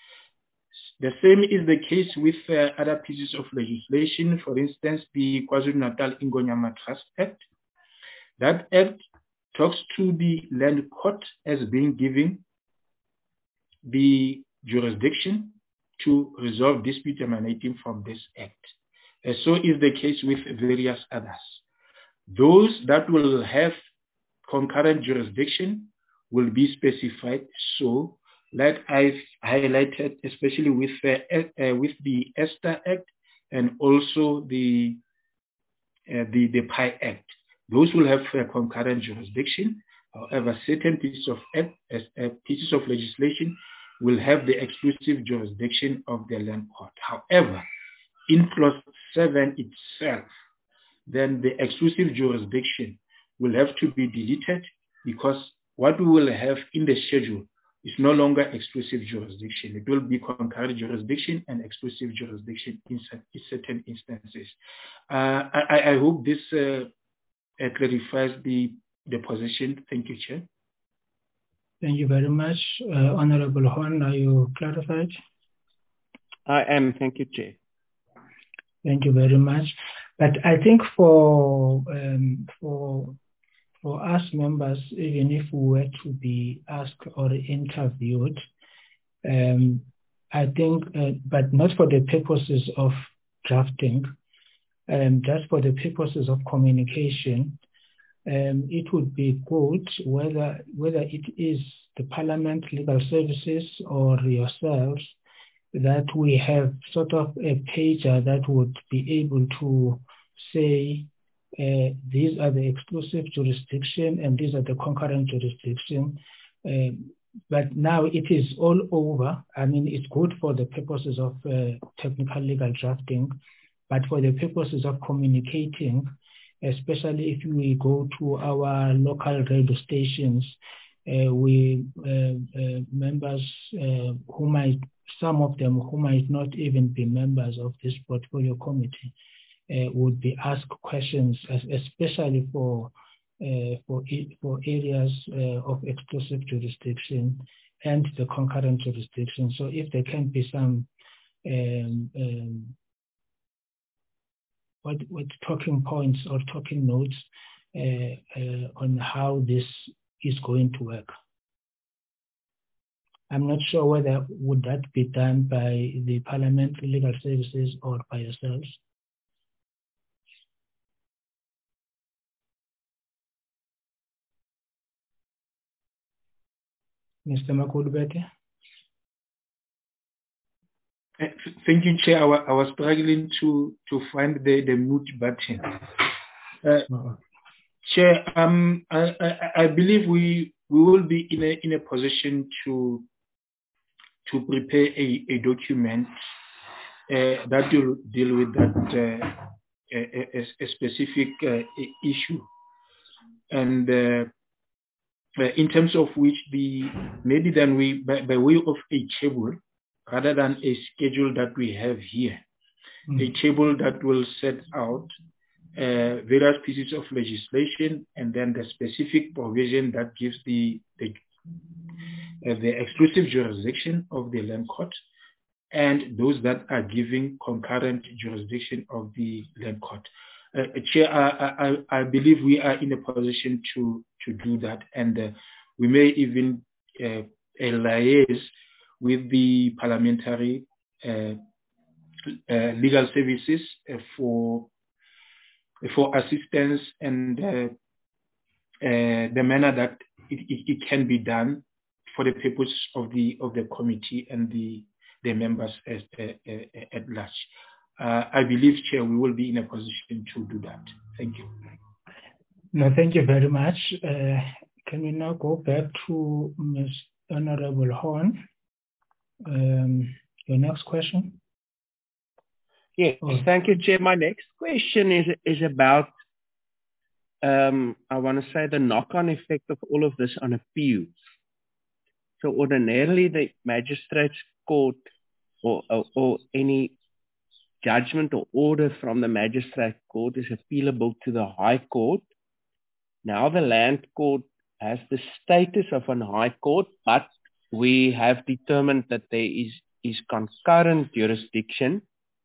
The same is the case with uh, other pieces of legislation, for instance, the KwaZulu-Natal Ingonyama Trust Act. That act talks to the Land Court as being given the jurisdiction to resolve dispute emanating from this act. Uh, so is the case with various others. Those that will have concurrent jurisdiction will be specified, so like I've highlighted, especially with, uh, uh, with the ESTA Act and also the, uh, the, the P I Act. Those will have uh, concurrent jurisdiction. However, certain pieces of, act, uh, pieces of legislation will have the exclusive jurisdiction of the Land Court. However, in clause seven itself, then the exclusive jurisdiction will have to be deleted, because what we will have in the schedule is no longer exclusive jurisdiction. It will be concurrent jurisdiction and exclusive jurisdiction in certain instances. Uh, I, I hope this uh, uh, clarifies the, the position. Thank you, Chair. Thank you very much. Uh, Honorable Horn, are you clarified? I am. Thank you, Chair. Thank you very much. But I think for um, for for us members, even if we were to be asked or interviewed, um, I think, uh, but not for the purposes of drafting, um, just for the purposes of communication, um, it would be good whether whether it is the Parliament Legal Services or yourselves, that we have sort of a pager that would be able to say, uh, these are the exclusive jurisdiction and these are the concurrent jurisdiction. Um, but now it is all over. I mean, it's good for the purposes of uh, technical legal drafting, but for the purposes of communicating, especially if we go to our local radio stations, uh, we uh, uh, members uh, who might, some of them who might not even be members of this portfolio committee, uh, would be asked questions, especially for uh, for for areas uh, of exclusive jurisdiction and the concurrent jurisdiction. So if there can be some um, um, what, what talking points or talking notes uh, uh, on how this is going to work. I'm not sure whether would that be done by the Parliament Legal Services or by yourselves. Mister Makulubete? Thank you, Chair. I, wa I was struggling to, to find the, the mute button. Uh, oh. Chair, um, I, I, I believe we, we will be in a, in a position to, to prepare a, a document uh, that will deal with that uh, a, a, a specific uh, issue. And uh, Uh, in terms of which the, maybe then we, by, by way of a table, rather than a schedule that we have here, mm. a table that will set out uh, various pieces of legislation and then the specific provision that gives the, the, uh, the exclusive jurisdiction of the land court and those that are giving concurrent jurisdiction of the land court. Uh, Chair, I, I, I believe we are in a position to, to do that, and uh, we may even uh, liaise with the parliamentary uh, uh, legal services uh, for for assistance and uh, uh, the manner that it, it, it can be done for the purpose of the of the committee and the the members as, uh, uh, at large. Uh, I believe, Chair, we will be in a position to do that. Thank you. No, thank you very much. Uh, can we now go back to Miz Honorable Horn? Um, your next question? Yes, oh. Thank you, Chair. My next question is, is about, um, I want to say, the knock-on effect of all of this on appeals. So ordinarily, the magistrate's court or, or, or any judgment or order from the magistrate court is appealable to the High Court. Now the Land Court has the status of an High Court, but we have determined that there is, is concurrent jurisdiction.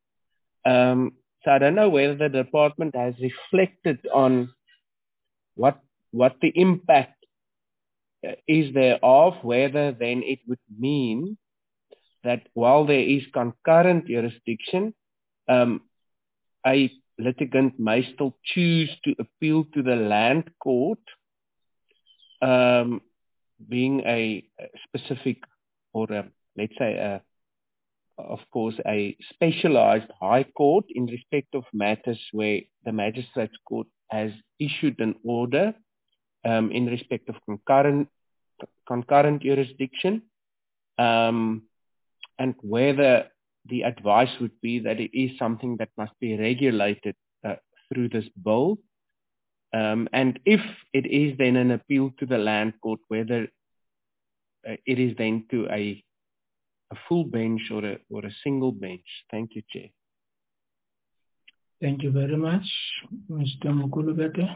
Um, so I don't know whether the department has reflected on what, what the impact is thereof, whether then it would mean that while there is concurrent jurisdiction, Um, a litigant may still choose to appeal to the Land Court, um, being a, a specific, or a, let's say, a, of course, a specialized High Court in respect of matters where the Magistrates Court has issued an order um, in respect of concurrent, concurrent jurisdiction, um, and whether the advice would be that it is something that must be regulated uh, through this bill. Um, and if it is then an appeal to the Land Court, whether uh, it is then to a, a full bench or a, or a single bench. Thank you, Chair. Thank you very much, Mister Makulubete.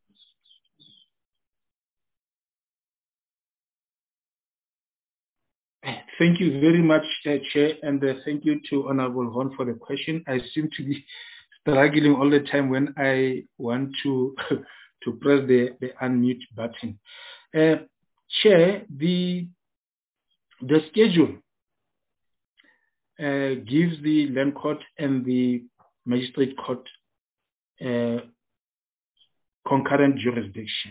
Thank you very much, uh, Chair, and uh, thank you to Honorable Horn for the question. I seem to be struggling all the time when I want to to press the, the unmute button. Uh, Chair, the, the schedule uh, gives the Land Court and the Magistrate Court uh, concurrent jurisdiction.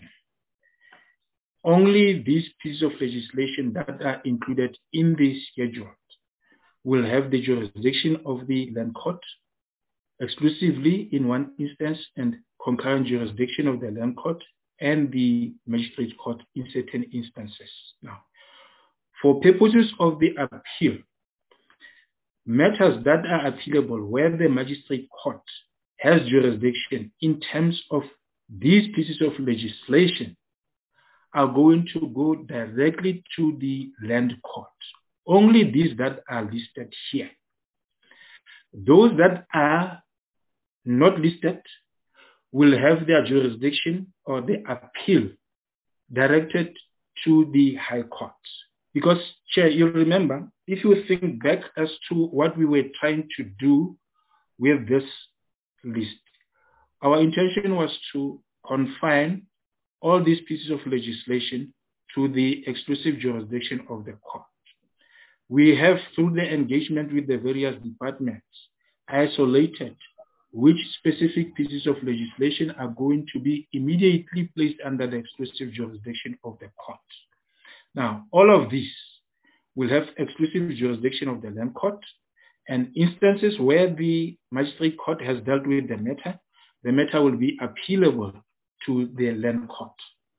Only these pieces of legislation that are included in the schedule will have the jurisdiction of the Land Court exclusively in one instance and concurrent jurisdiction of the Land Court and the Magistrate Court in certain instances. Now, for purposes of the appeal, matters that are appealable where the Magistrate Court has jurisdiction in terms of these pieces of legislation are going to go directly to the Land Court. Only these that are listed here. Those that are not listed will have their jurisdiction or the appeal directed to the High Court. Because, Chair, you'll remember, if you think back as to what we were trying to do with this list, our intention was to confine all these pieces of legislation to the exclusive jurisdiction of the court. We have, through the engagement with the various departments, isolated which specific pieces of legislation are going to be immediately placed under the exclusive jurisdiction of the court. Now, all of these will have exclusive jurisdiction of the Land Court, and instances where the Magistrate Court has dealt with the matter, the matter will be appealable to the Land Court.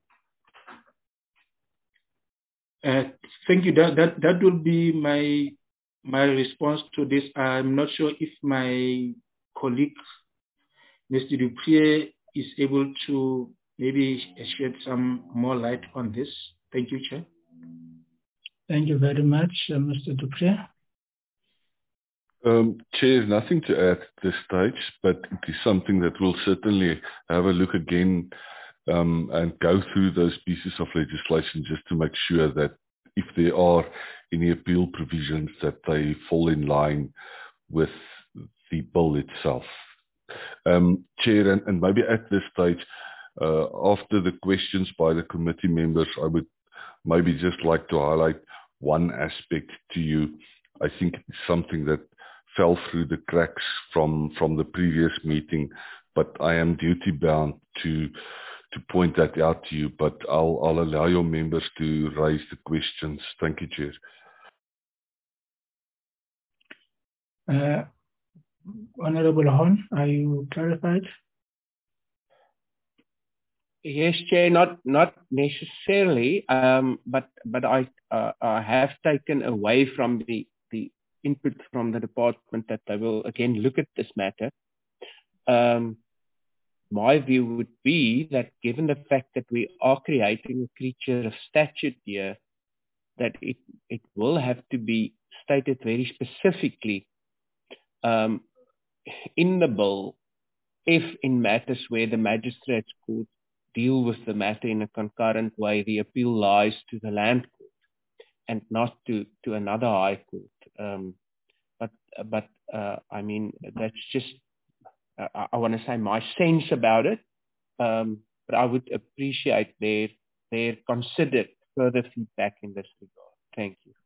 Uh, thank you. That, that, that will be my, my response to this. I'm not sure if my colleague, Mister Duprier, is able to maybe shed some more light on this. Thank you, Chair. Thank you very much, uh, Mister Duprier. Um, Chair, nothing to add at this stage, but it is something that we'll certainly have a look again um, and go through those pieces of legislation just to make sure that if there are any appeal provisions that they fall in line with the bill itself. Um, Chair, and, and maybe at this stage, uh, after the questions by the committee members, I would maybe just like to highlight one aspect to you. I think it's something that fell through the cracks from, from the previous meeting, but I am duty bound to to point that out to you, but I'll, I'll allow your members to raise the questions. Thank you, Chair. Uh, Honorable Hon, are you clarified? Yes, Chair, not not necessarily, um, but but I uh, I have taken away from the the input from the department that they will again look at this matter. Um, my view would be that given the fact that we are creating a creature of statute here, that it it will have to be stated very specifically um, in the bill if in matters where the magistrates court deal with the matter in a concurrent way, the appeal lies to the Land Court and not to, to another High Court. Um, but, but uh, I mean, that's just, uh, I, I want to say my sense about it, um, but I would appreciate their, their considered further feedback in this regard. Thank you.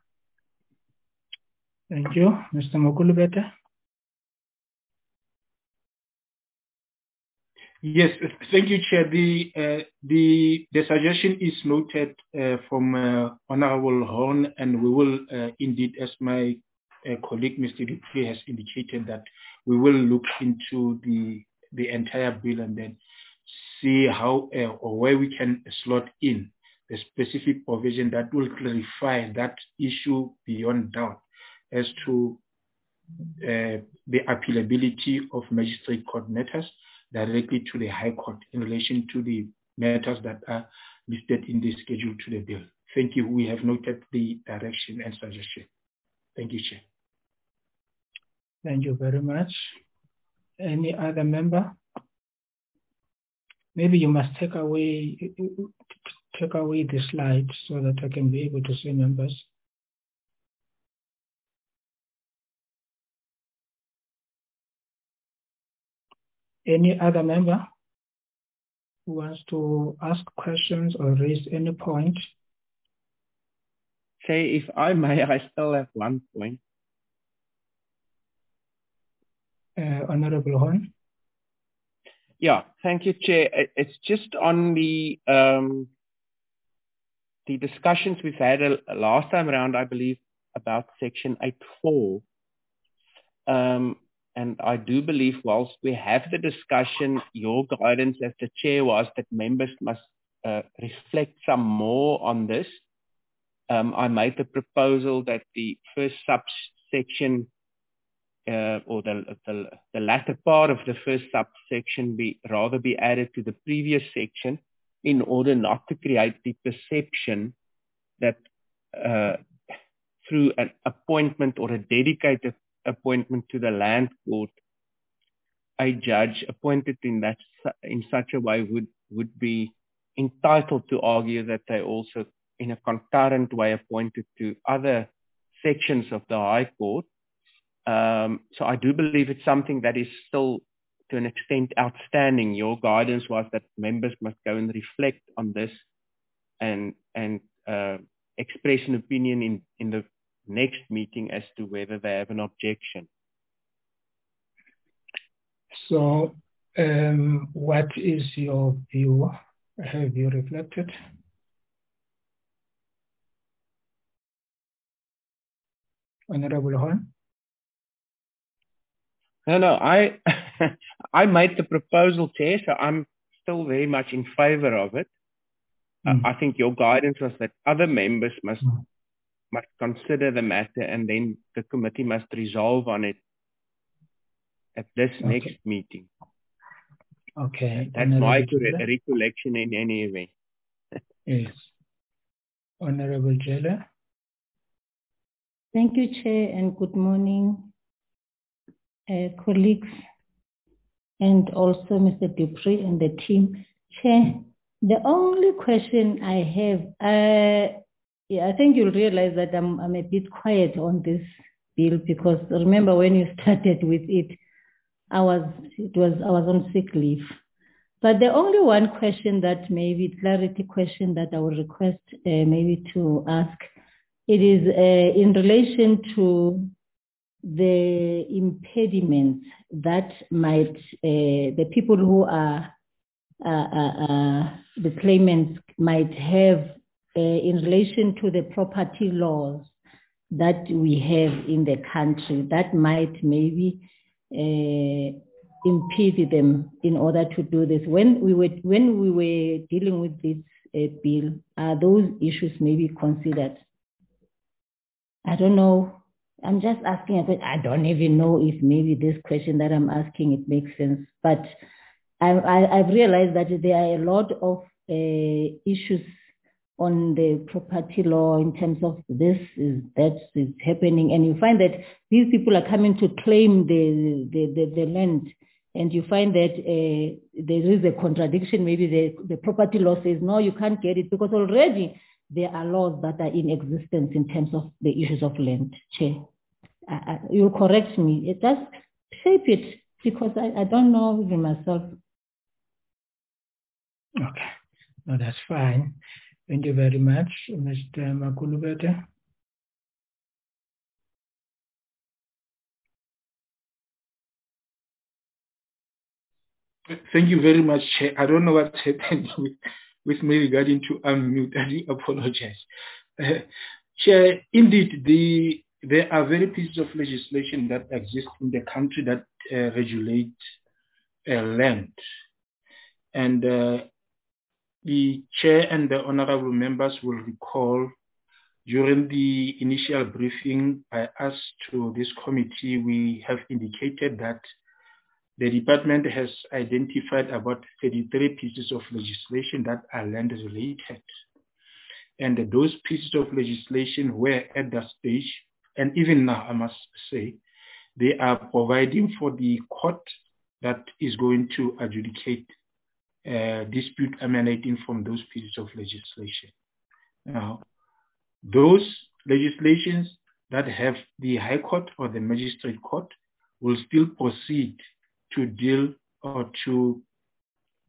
Thank you. Mister Makulubete. Yes, thank you, Chair. The uh, the the suggestion is noted uh, from uh, Honorable Horn, and we will uh, indeed, as my uh, colleague Mister Dupree has indicated, that we will look into the the entire bill and then see how uh, or where we can slot in the specific provision that will clarify that issue beyond doubt as to uh, the appealability of magistrate court matters directly to the High Court in relation to the matters that are listed in the schedule to the bill. Thank you. We have noted the direction and suggestion. Thank you, Chair. Thank you very much. Any other member? Maybe you must take away take away the slide so that I can be able to see members. Any other member who wants to ask questions or raise any point? Say, if I may, I still have one point. Uh, Honorable Horn. Yeah, thank you, Chair. It's just on the um, the discussions we've had uh, last time around, I believe, about Section eight four. Um, and I do believe whilst we have the discussion, your guidance as the Chair was that members must uh, reflect some more on this. Um, I made the proposal that the first subsection uh, or the, the, the latter part of the first subsection be rather be added to the previous section in order not to create the perception that uh, through an appointment or a dedicated appointment to the land court, a judge appointed in that in such a way would, would be entitled to argue that they also in a concurrent way appointed to other sections of the High Court. Um, so I do believe it's something that is still to an extent outstanding. Your guidance was that members must go and reflect on this and and uh, express an opinion in, in the next meeting as to whether they have an objection. So um, what is your view? Have you reflected? Honorable Horn? No, no, I I made the proposal, Chair, so I'm still very much in favor of it. Mm. Uh, I think your guidance was that other members must mm. must consider the matter and then the committee must resolve on it at this okay. next meeting. Okay. That's Honorable my Jelle? recollection in any event. Yes. Honorable Jelle? Thank you, Chair, and good morning, uh, colleagues, and also Mister Dupree and the team. Chair, the only question I have, uh, yeah, I think you'll realize that I'm, I'm a bit quiet on this bill because remember when you started with it, I was it was I was on sick leave. But the only one question that maybe clarity question that I would request uh, maybe to ask. It is uh, in relation to the impediments that might, uh, the people who are, uh, uh, uh, the claimants might have uh, in relation to the property laws that we have in the country that might maybe uh, impede them in order to do this. When we were, when we were dealing with this uh, bill, are those issues maybe considered? I don't know. I'm just asking a question. I don't even know if maybe this question that I'm asking, it makes sense. But I, I, I've realized that there are a lot of uh, issues on the property law in terms of this is that is happening. And you find that these people are coming to claim the, the, the, the land. And you find that uh, there is a contradiction. Maybe the, the property law says, no, you can't get it because already there are laws that are in existence in terms of the issues of land. Chair, I, I, you'll correct me. It does shape it because I, I don't know even myself. Okay, no, that's fine. Thank you very much, Mister Makulubete. Thank you very much, Chair. I don't know what's happened with with me regarding to unmute. I do apologize. Uh, Chair, indeed, the, there are very pieces of legislation that exist in the country that uh, regulate uh, land. And uh, the Chair and the honorable members will recall during the initial briefing by us to this committee, we have indicated that the department has identified about thirty-three pieces of legislation that are land related. And those pieces of legislation were at that stage, and even now I must say, they are providing for the court that is going to adjudicate uh, dispute emanating from those pieces of legislation. Now, those legislations that have the High Court or the Magistrate Court will still proceed to deal or to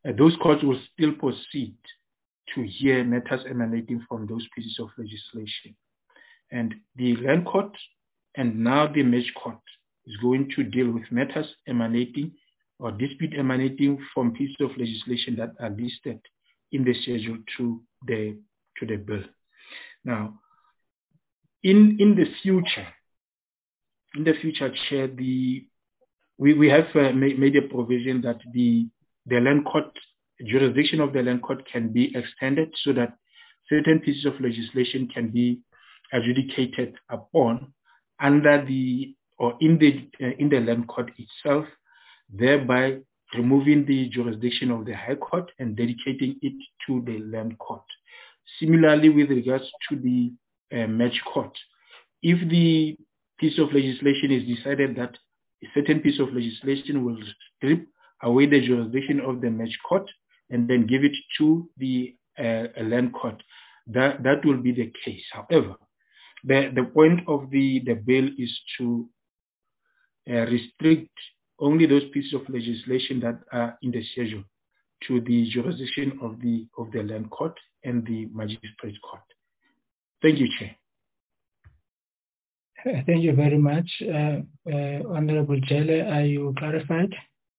uh, those courts will still proceed to hear matters emanating from those pieces of legislation. And the Land Court and now the Merge Court is going to deal with matters emanating or dispute emanating from pieces of legislation that are listed in the schedule to the to the bill. Now, in in the future, in the future, Chair, the we we have uh, made, made a provision that the the Land Court jurisdiction of the Land Court can be extended so that certain pieces of legislation can be adjudicated upon under the or in the uh, in the Land Court itself, thereby removing the jurisdiction of the High Court and dedicating it to the Land Court. Similarly, with regards to the uh, Merge Court, if the piece of legislation is decided that a certain piece of legislation will strip away the jurisdiction of the Merge Court and then give it to the uh, Land Court, that, that will be the case. However, the, the point of the, the bill is to uh, restrict only those pieces of legislation that are in the schedule to the jurisdiction of the of the Land Court and the Magistrate Court. Thank you, Chair. Thank you very much. Uh, uh, Honorable Jelle, are you clarified?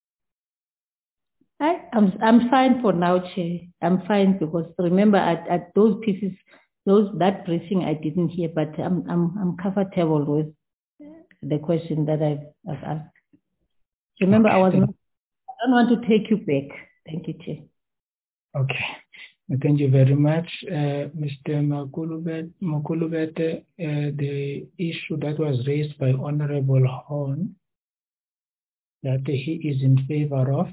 I, I'm I'm fine for now, Chair. I'm fine because remember at, at those pieces, those that briefing I didn't hear, but I'm I'm I'm comfortable with the question that I've, I've asked. Remember, okay, I was not, I don't want to take you back. Thank you, Chair. Okay. Thank you very much. Uh, Mister Makulubete, uh, the issue that was raised by Honorable Horn, that he is in favor of.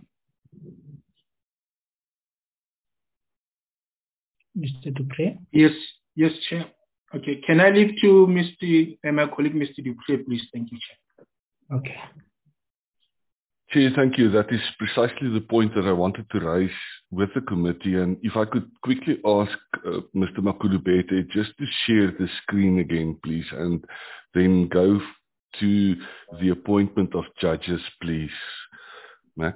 Mister Dupré? Yes, yes, Chair. Okay, can I leave to Mister Uh, my colleague, Mister Dupré, please? Thank you, Chair. Okay. Chair, thank you. That is precisely the point that I wanted to raise with the committee. And if I could quickly ask uh, Mister Makulubete just to share the screen again, please, and then go to the appointment of judges, please. Mac?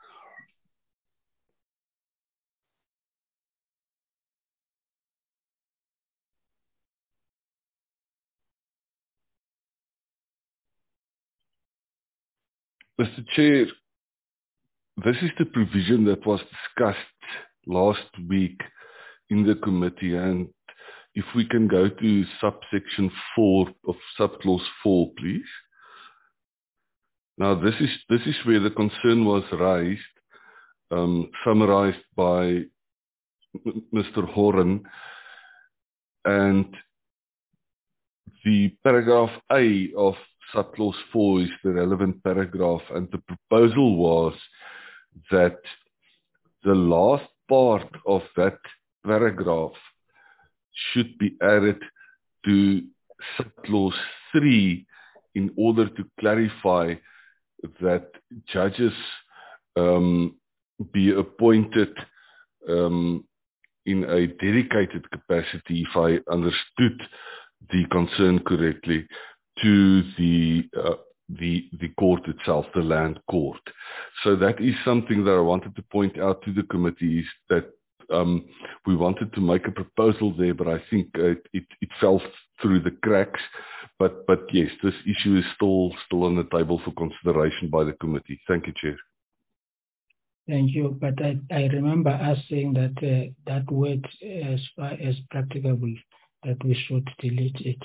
Mister Chair, this is the provision that was discussed last week in the committee, and if we can go to subsection four of subclause four, please. Now, this is this is where the concern was raised, um, summarized by Mister Horan, and the paragraph A of subclause four is the relevant paragraph, and the proposal was that the last part of that paragraph should be added to subclause three in order to clarify that judges um, be appointed um, in a dedicated capacity, if I understood the concern correctly, to the uh, the the court itself, the land court. So that is something that I wanted to point out to the committee, is that um, we wanted to make a proposal there, but I think uh, it, it fell through the cracks. But but yes, this issue is still still on the table for consideration by the committee. Thank you, Chair. Thank you. But I, I remember us saying that uh, that word, as far as practicable, that we should delete it.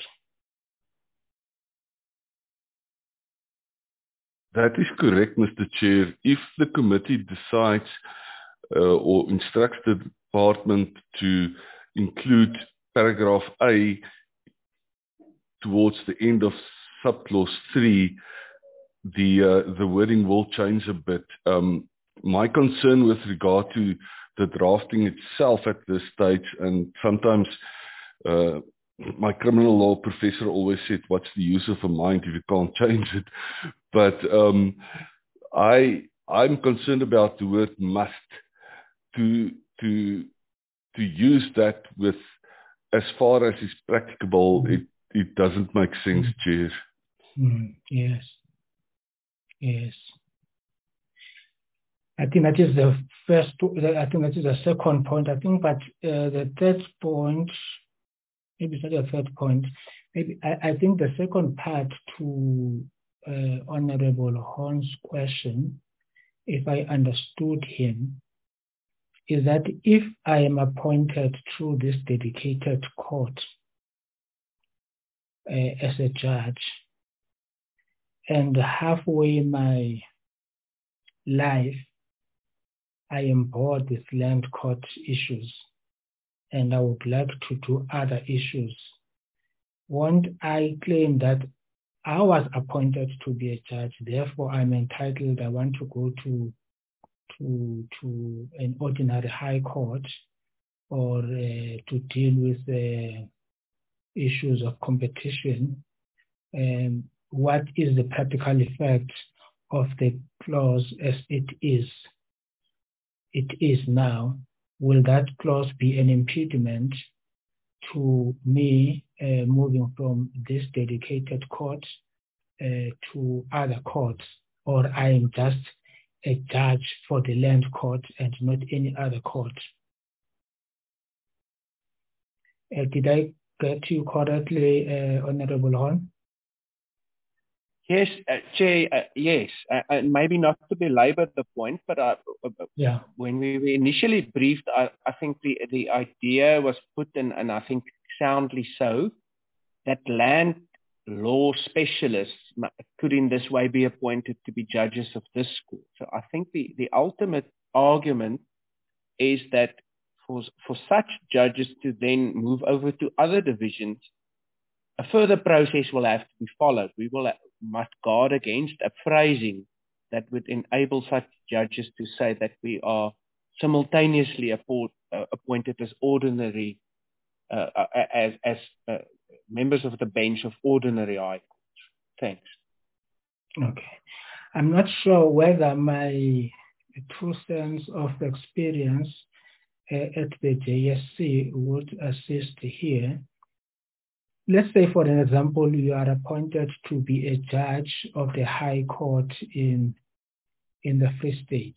That is correct, Mister Chair. If the committee decides uh, or instructs the department to include paragraph A towards the end of subclause three, the uh, the wording will change a bit. Um, my concern with regard to the drafting itself at this stage, and sometimes uh, my criminal law professor always said, what's the use of a mind if you can't change it? But um, I, I'm concerned about the word must, to, to, to use that with, as far as is practicable, mm. it, it doesn't make sense, mm. Chair. Mm. Yes. Yes. I think that is the first, I think that is the second point. I think, but uh, the third point, maybe it's not a third point, maybe I, I think the second part to uh, Honorable Horn's question, if I understood him, is that if I am appointed through this dedicated court uh, as a judge, and halfway my life, I am bored with land court issues, and I would like to do other issues, won't I claim that I was appointed to be a judge, therefore I'm entitled, I want to go to to to an ordinary high court or uh, to deal with uh, issues of competition? Um, what is the practical effect of the clause as it is? It is now. Will that clause be an impediment to me uh, moving from this dedicated court uh, to other courts, or I am just a judge for the land court and not any other court? Uh, did I get you correctly, uh, Honorable Horn? Yes, uh, Chair, uh, yes. Uh, uh, maybe not to belabor the point, but uh, uh, yeah. when we were initially briefed, I, I think the, the idea was put in, and I think soundly so, that land law specialists could in this way be appointed to be judges of this court. So I think the, the ultimate argument is that for, for such judges to then move over to other divisions, a further process will have to be followed. We will have, must guard against a phrasing that would enable such judges to say that we are simultaneously appoint, uh, appointed as ordinary, uh, as, as uh, members of the bench of ordinary high courts. Thanks. Okay. I'm not sure whether my true sense of experience uh, at the J S C would assist here. Let's say, for an example, you are appointed to be a judge of the High Court in, in the Free State.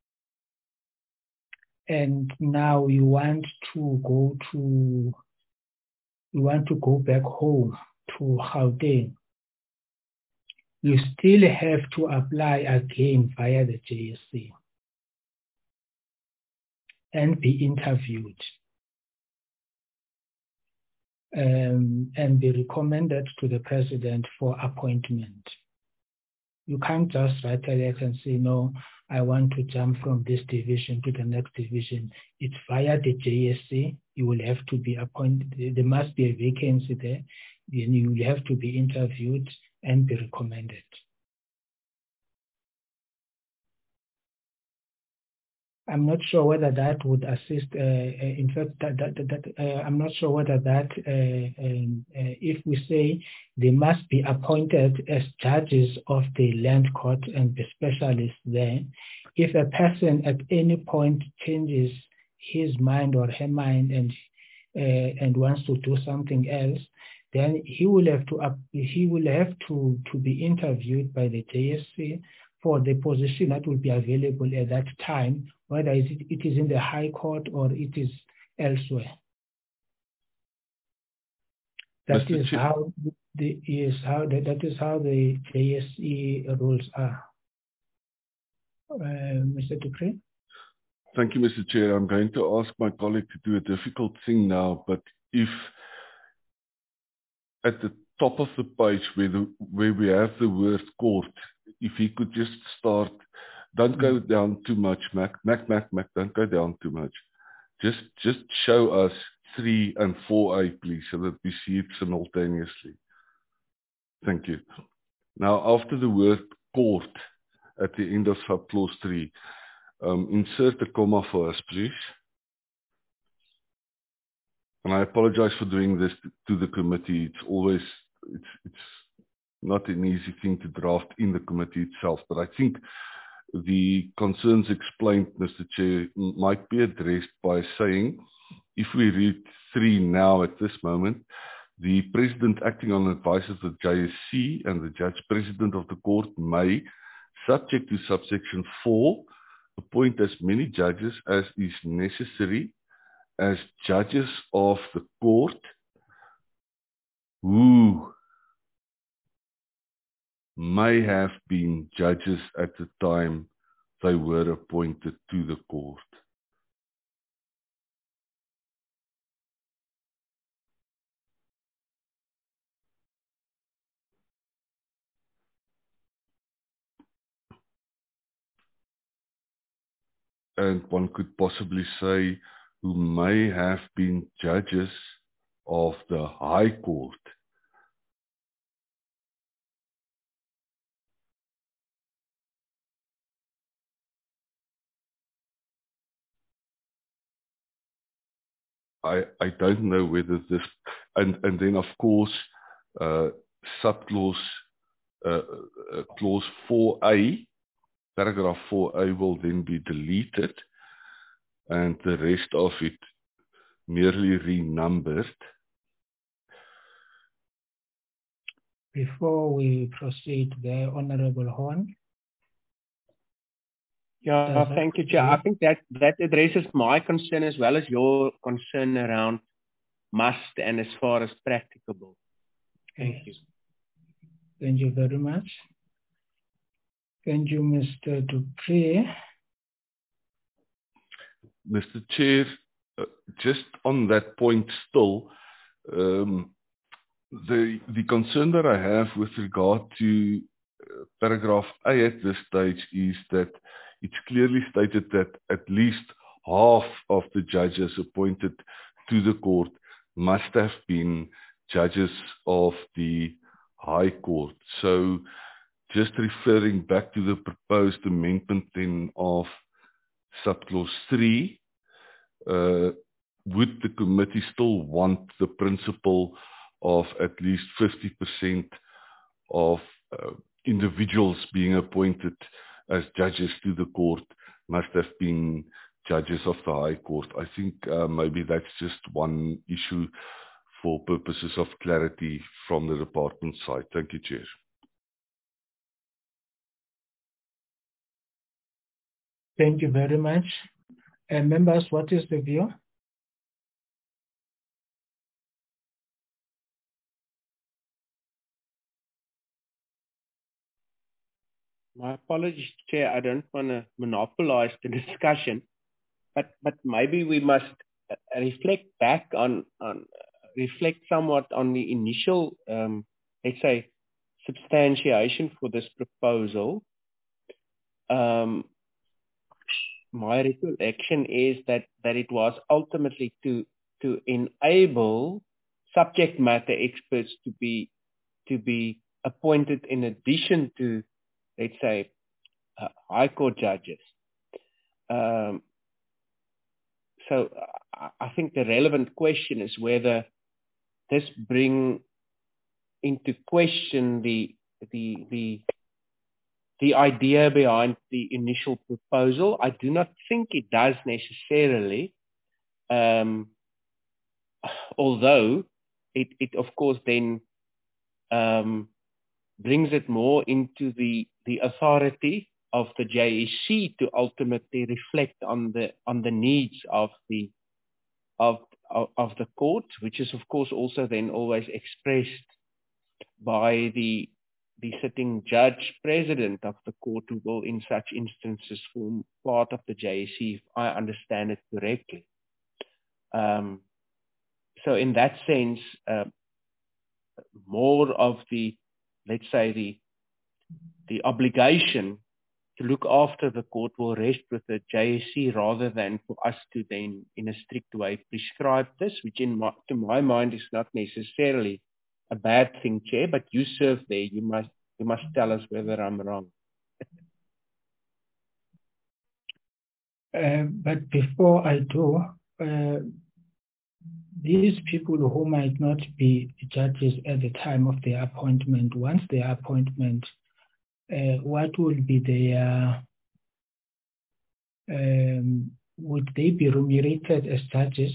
And now you want to go to, you want to go back home to Gauteng. You still have to apply again via the J S C and be interviewed. Um, and be recommended to the president for appointment. You can't just write a letter and say, no, I want to jump from this division to the next division. It's via the J S C. You will have to be appointed. There must be a vacancy there. Then you will have to be interviewed and be recommended. I'm not sure whether that would assist. Uh, in fact, that, that, that, uh, I'm not sure whether that, uh, um, uh, if we say they must be appointed as judges of the land court and be specialists there, if a person at any point changes his mind or her mind and uh, and wants to do something else, then he will have to uh, he will have to to be interviewed by the J S C for the position that will be available at that time, whether it, it is in the High Court or it is elsewhere. That Mister is Chief. how the is how the, that is how the J S C rules are. Uh, Mister Dupree? Thank you, Mister Chair. I'm going to ask my colleague to do a difficult thing now, but if at the top of the page where the where we have the word court, if he could just start, don't go down too much, Mac, Mac, Mac, Mac, don't go down too much. Just, just show us three and four A, please, so that we see it simultaneously. Thank you. Now, after the word court at the end of subclause three, um, insert a comma for us, please. And I apologize for doing this to, to the committee. It's always, it's, it's not an easy thing to draft in the committee itself, but I think the concerns explained, Mister Chair, might be addressed by saying, if we read three now at this moment, the President acting on advice of the J S C and the Judge President of the Court may, subject to subsection four appoint as many judges as is necessary as judges of the court who may have been judges at the time they were appointed to the court. And one could possibly say who may have been judges of the High Court. I, I don't know whether this, and, and then of course, uh, subclause, uh, uh, clause four A, paragraph four A will then be deleted, and the rest of it merely renumbered. Before we proceed there, Honorable Horn. Yeah, thank you, Chair. I think that, that addresses my concern as well as your concern around must and as far as practicable. Thank you. Thank you very much. Thank you, Mister Dupree. Mister Chair, uh, just on that point still, um, the, the concern that I have with regard to uh, paragraph A at this stage is that it's clearly stated that at least half of the judges appointed to the court must have been judges of the High Court. So just referring back to the proposed amendment then of subclause three, uh, would the committee still want the principle of at least fifty percent of uh, individuals being appointed as judges to the court must have been judges of the High Court? I think uh, maybe that's just one issue for purposes of clarity from the department side. Thank you, Chair. Thank you very much. Uh, members, what is the view? My apologies, Chair. I don't want to monopolize the discussion, but but maybe we must reflect back on on uh, reflect somewhat on the initial, um, let's say, substantiation for this proposal. Um, my recollection is that that it was ultimately to to enable subject matter experts to be to be appointed in addition to, let's say, uh, High Court judges. Um, so I, I think the relevant question is whether this bring into question the the the the idea behind the initial proposal. I do not think it does necessarily, um, although it, it of course then um, brings it more into the, the authority of the J S C to ultimately reflect on the on the needs of the of of, of the court, which is of course also then always expressed by the the sitting judge president of the court, who will in such instances form part of the J S C, if I understand it correctly. Um, so in that sense, uh, more of the, let's say, the the obligation to look after the court will rest with the J S C rather than for us to then, in a strict way, prescribe this, which in my, to my mind is not necessarily a bad thing, Chair, but you serve there. You must you must tell us whether I'm wrong. uh, but before I do, uh, these people who might not be judges at the time of their appointment, once their appointment, uh, what will be their, um, would they be remunerated as judges?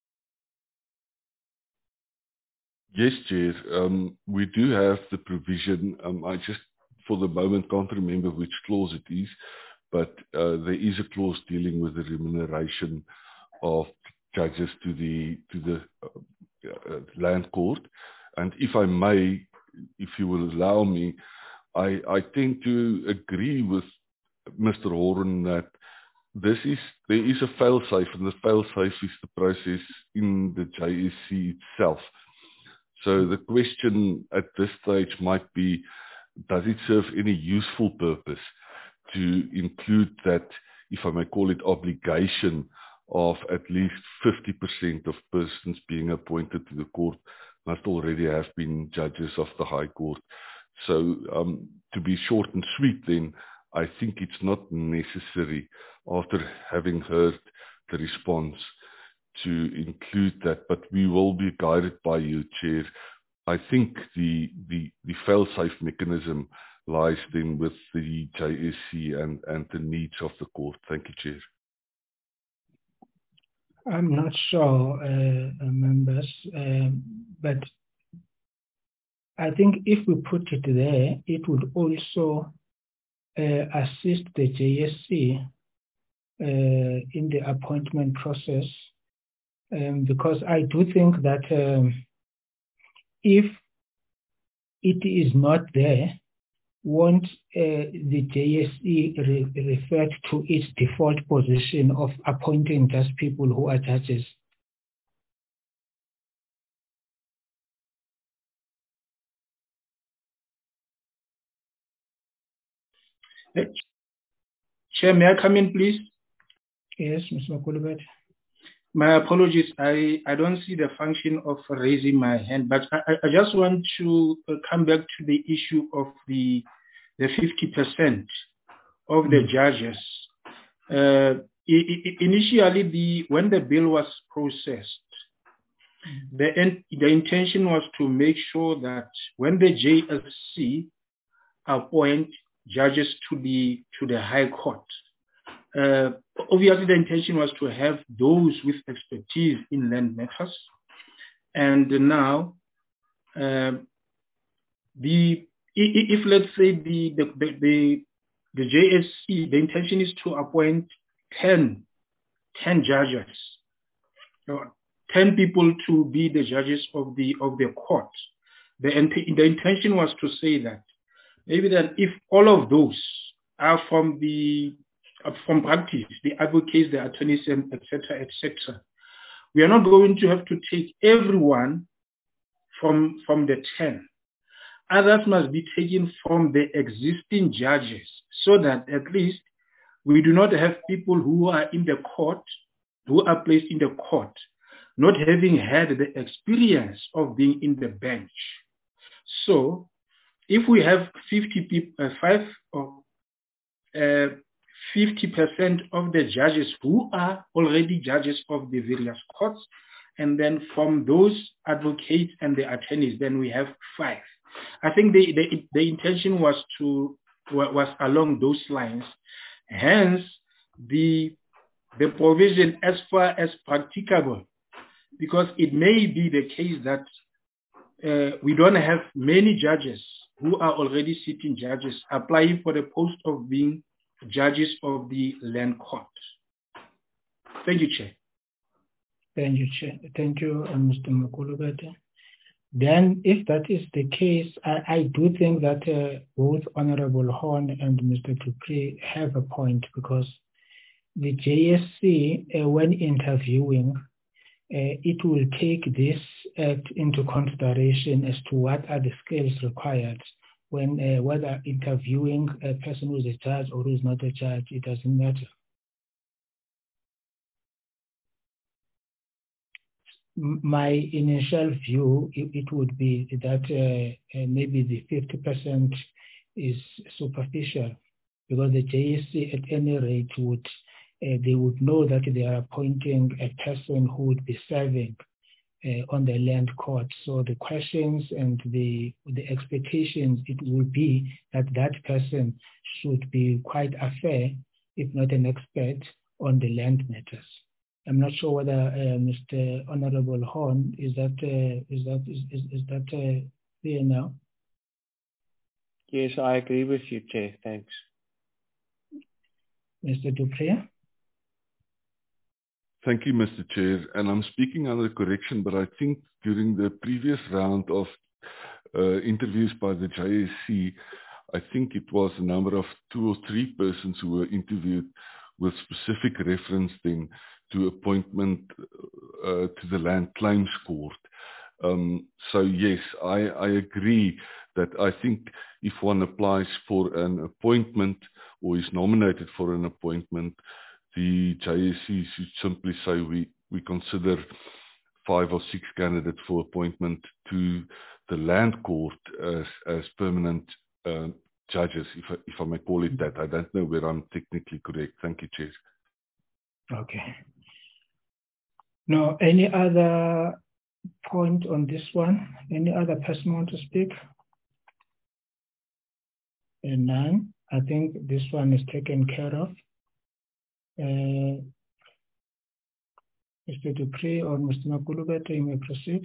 Yes, Chair. Um, we do have the provision. Um, I just, for the moment, can't remember which clause it is, but uh, there is a clause dealing with the remuneration of judges to the to the uh, uh, land court. And if I may, if you will allow me, I, I tend to agree with Mister Horan that this is there is a fail-safe, and the fail-safe is the process in the J S C itself. So the question at this stage might be, does it serve any useful purpose to include that, if I may call it, obligation of at least fifty percent of persons being appointed to the court must already have been judges of the High Court. So um, to be short and sweet then, I think it's not necessary, after having heard the response, to include that, but we will be guided by you, Chair. I think the the, the fail-safe mechanism lies then with the J S C and, and the needs of the court. Thank you, Chair. I'm not sure, uh, members, um, but I think if we put it there, it would also uh, assist the J S C uh, in the appointment process, um, because I do think that um, if it is not there, won't uh, the J S C re refer to its default position of appointing just people who are judges? Chair, may I come in, please? Yes, Mister Makulubete. My apologies. I, I don't see the function of raising my hand, but I, I just want to come back to the issue of the the fifty percent of the mm. judges. Uh, initially, the when the bill was processed, mm. the, the intention was to make sure that when the J S C appoint judges to the to the High Court, uh, obviously the intention was to have those with expertise in land matters, and now uh, the if let's say the the, the the the J S C, the intention is to appoint ten, ten judges, ten people to be the judges of the of the court. The the intention was to say that maybe that if all of those are from the from practice, the advocates, the attorneys, and et cetera, et cetera, we are not going to have to take everyone from from the ten. Others must be taken from the existing judges, so that at least we do not have people who are in the court, who are placed in the court, not having had the experience of being in the bench. So if we have fifty people, uh, five or uh, fifty percent of the judges who are already judges of the various courts, and then from those advocates and the attorneys, then we have five. I think the, the, the intention was to was along those lines. Hence, the the provision as far as practicable, because it may be the case that uh, we don't have many judges who are already sitting judges applying for the post of being judges of the land court. Thank you, Chair. Thank you, Chair. Thank you, uh, Mister Makulubete. Then, if that is the case, I, I do think that uh, both Honorable Horn and Mister Dupree have a point, because the J S C, uh, when interviewing, uh, it will take this act into consideration as to what are the skills required when uh, whether interviewing a person who is a judge or who is not a judge, it doesn't matter. My initial view, it, it would be that uh, uh, maybe the fifty percent is superficial, because the J S C at any rate would, uh, they would know that they are appointing a person who would be serving uh, on the land court. So the questions and the, the expectations, it would be that that person should be quite a fair, if not an expert, on the land matters. I'm not sure whether uh, Mister Honorable Horn, is that uh, is that is is, is that uh, clear now? Yes, I agree with you, Chair. Thanks. Mister Dupree? Thank you, Mister Chair. And I'm speaking under correction, but I think during the previous round of uh, interviews by the J S C, I think it was a number of two or three persons who were interviewed with specific reference then to appointment uh, to the Land Claims Court. Um, so yes, I, I agree that I think if one applies for an appointment or is nominated for an appointment, the J S C should simply say we, we consider five or six candidates for appointment to the Land Court as, as permanent uh, judges, if I, if I may call it that. I don't know where I'm technically correct. Thank you, Chair. Okay. Now, any other point on this one? Any other person want to speak? And none. I think this one is taken care of. Uh, Mister Dupree or Mister Makulubete, you may proceed.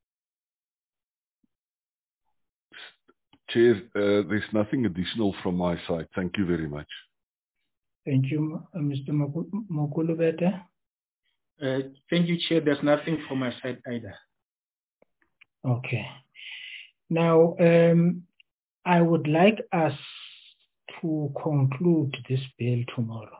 Chair, uh, there's nothing additional from my side. Thank you very much. Thank you, uh, Mister Makulubete. Uh, thank you, Chair. There's nothing from my side either. Okay. Now, um, I would like us to conclude this bill tomorrow.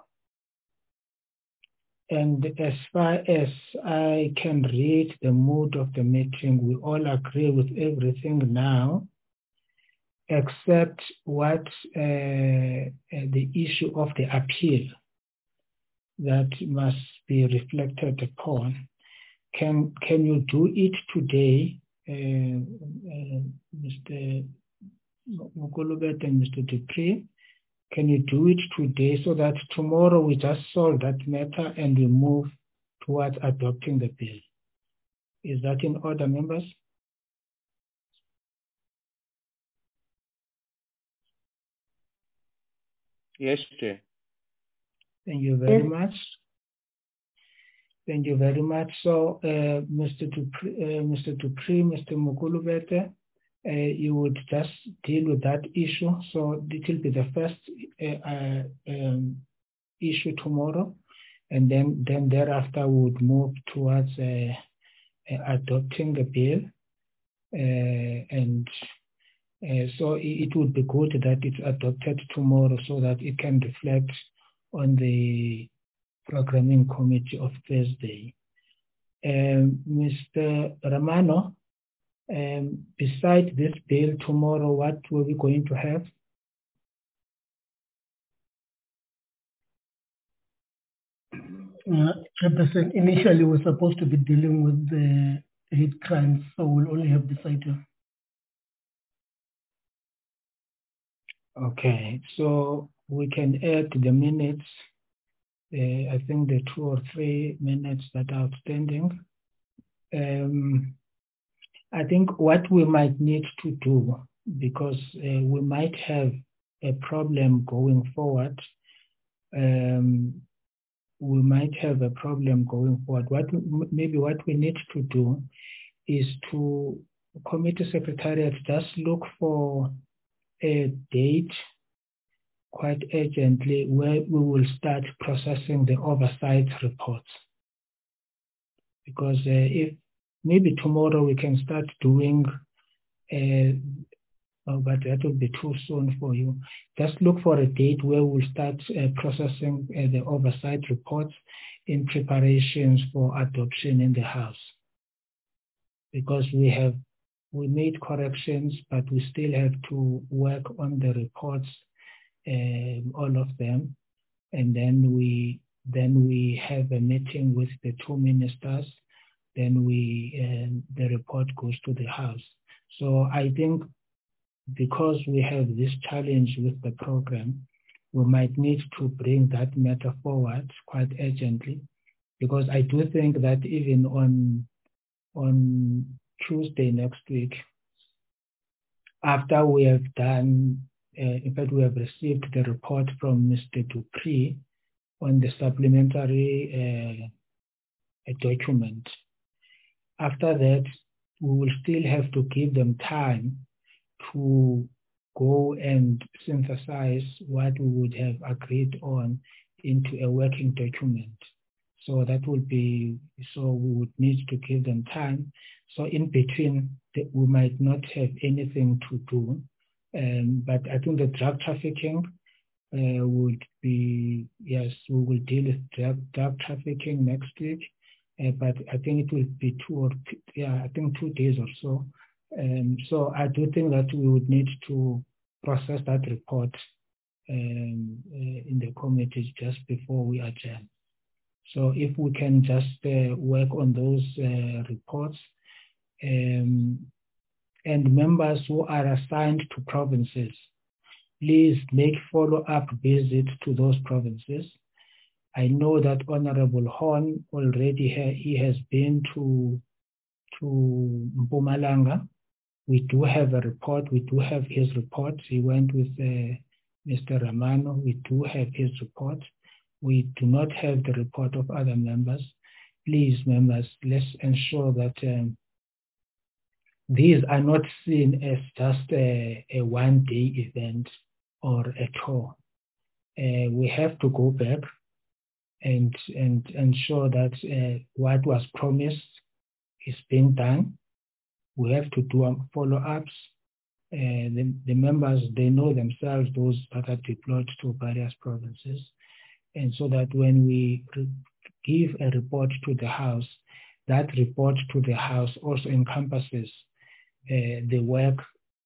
And as far as I can read the mood of the meeting, we all agree with everything now, except what uh, the issue of the appeal that must be reflected upon. Can can you do it today, uh, uh, Mister Mukulubet and Mister Dupree? Can you do it today so that tomorrow we just solve that matter and we move towards adopting the bill? Is that in order, members? Yes, Chair. Thank you very Yes. much. Thank you very much. So, uh, Mister Dupree, uh, Mister Dupree, Mister Mukulubete, uh, you would just deal with that issue. So it will be the first uh, uh, um, issue tomorrow, and then then thereafter we would move towards uh, uh, adopting the bill, uh, and uh, so it, it would be good that it's adopted tomorrow so that it can reflect on the programming committee of Thursday. Um, Mister Ramano, um, besides this bill tomorrow, what were we going to have? Uh, Chairperson, initially we're supposed to be dealing with the hate crimes, so we'll only have this item. Okay, so we can add the minutes. Uh, I think the two or three minutes that are outstanding. Um, I think what we might need to do, because uh, we might have a problem going forward, um, we might have a problem going forward. What maybe what we need to do is to committee secretariat just look for a date quite urgently where we will start processing the oversight reports. Because uh, if maybe tomorrow we can start doing, uh, oh, but that will be too soon for you. Just look for a date where we'll start uh, processing uh, the oversight reports in preparations for adoption in the House. Because we have, we made corrections, but we still have to work on the reports, um, all of them. And then we, then we have a meeting with the two ministers. Then we, uh, the report goes to the House. So I think because we have this challenge with the program, we might need to bring that matter forward quite urgently, because I do think that even on, on Tuesday next week, after we have done, uh, in fact, we have received the report from Mister Dupree on the supplementary uh, document. After that, we will still have to give them time to go and synthesize what we would have agreed on into a working document. So that will be, so we would need to give them time. So in between, the, we might not have anything to do. Um, but I think the drug trafficking uh, would be, yes, we will deal with drug, drug trafficking next week. Uh, but I think it will be two or, yeah, I think two days or so. Um, so I do think that we would need to process that report um, uh, in the committee just before we adjourn. So if we can just uh, work on those uh, reports, um, and members who are assigned to provinces, please make follow-up visits to those provinces. I know that Honorable Horn already ha he has been to to Mpumalanga. We do have a report. We do have his report. He went with uh, Mister Ramano. We do have his report. We do not have the report of other members. Please, members, let's ensure that um, these are not seen as just a, a one-day event or a tour. Uh, we have to go back and, and ensure that uh, what was promised is being done. We have to do um, follow-ups. Uh, the, the members, they know themselves, those that are deployed to various provinces. And so that when we give a report to the House, that report to the House also encompasses uh, the work,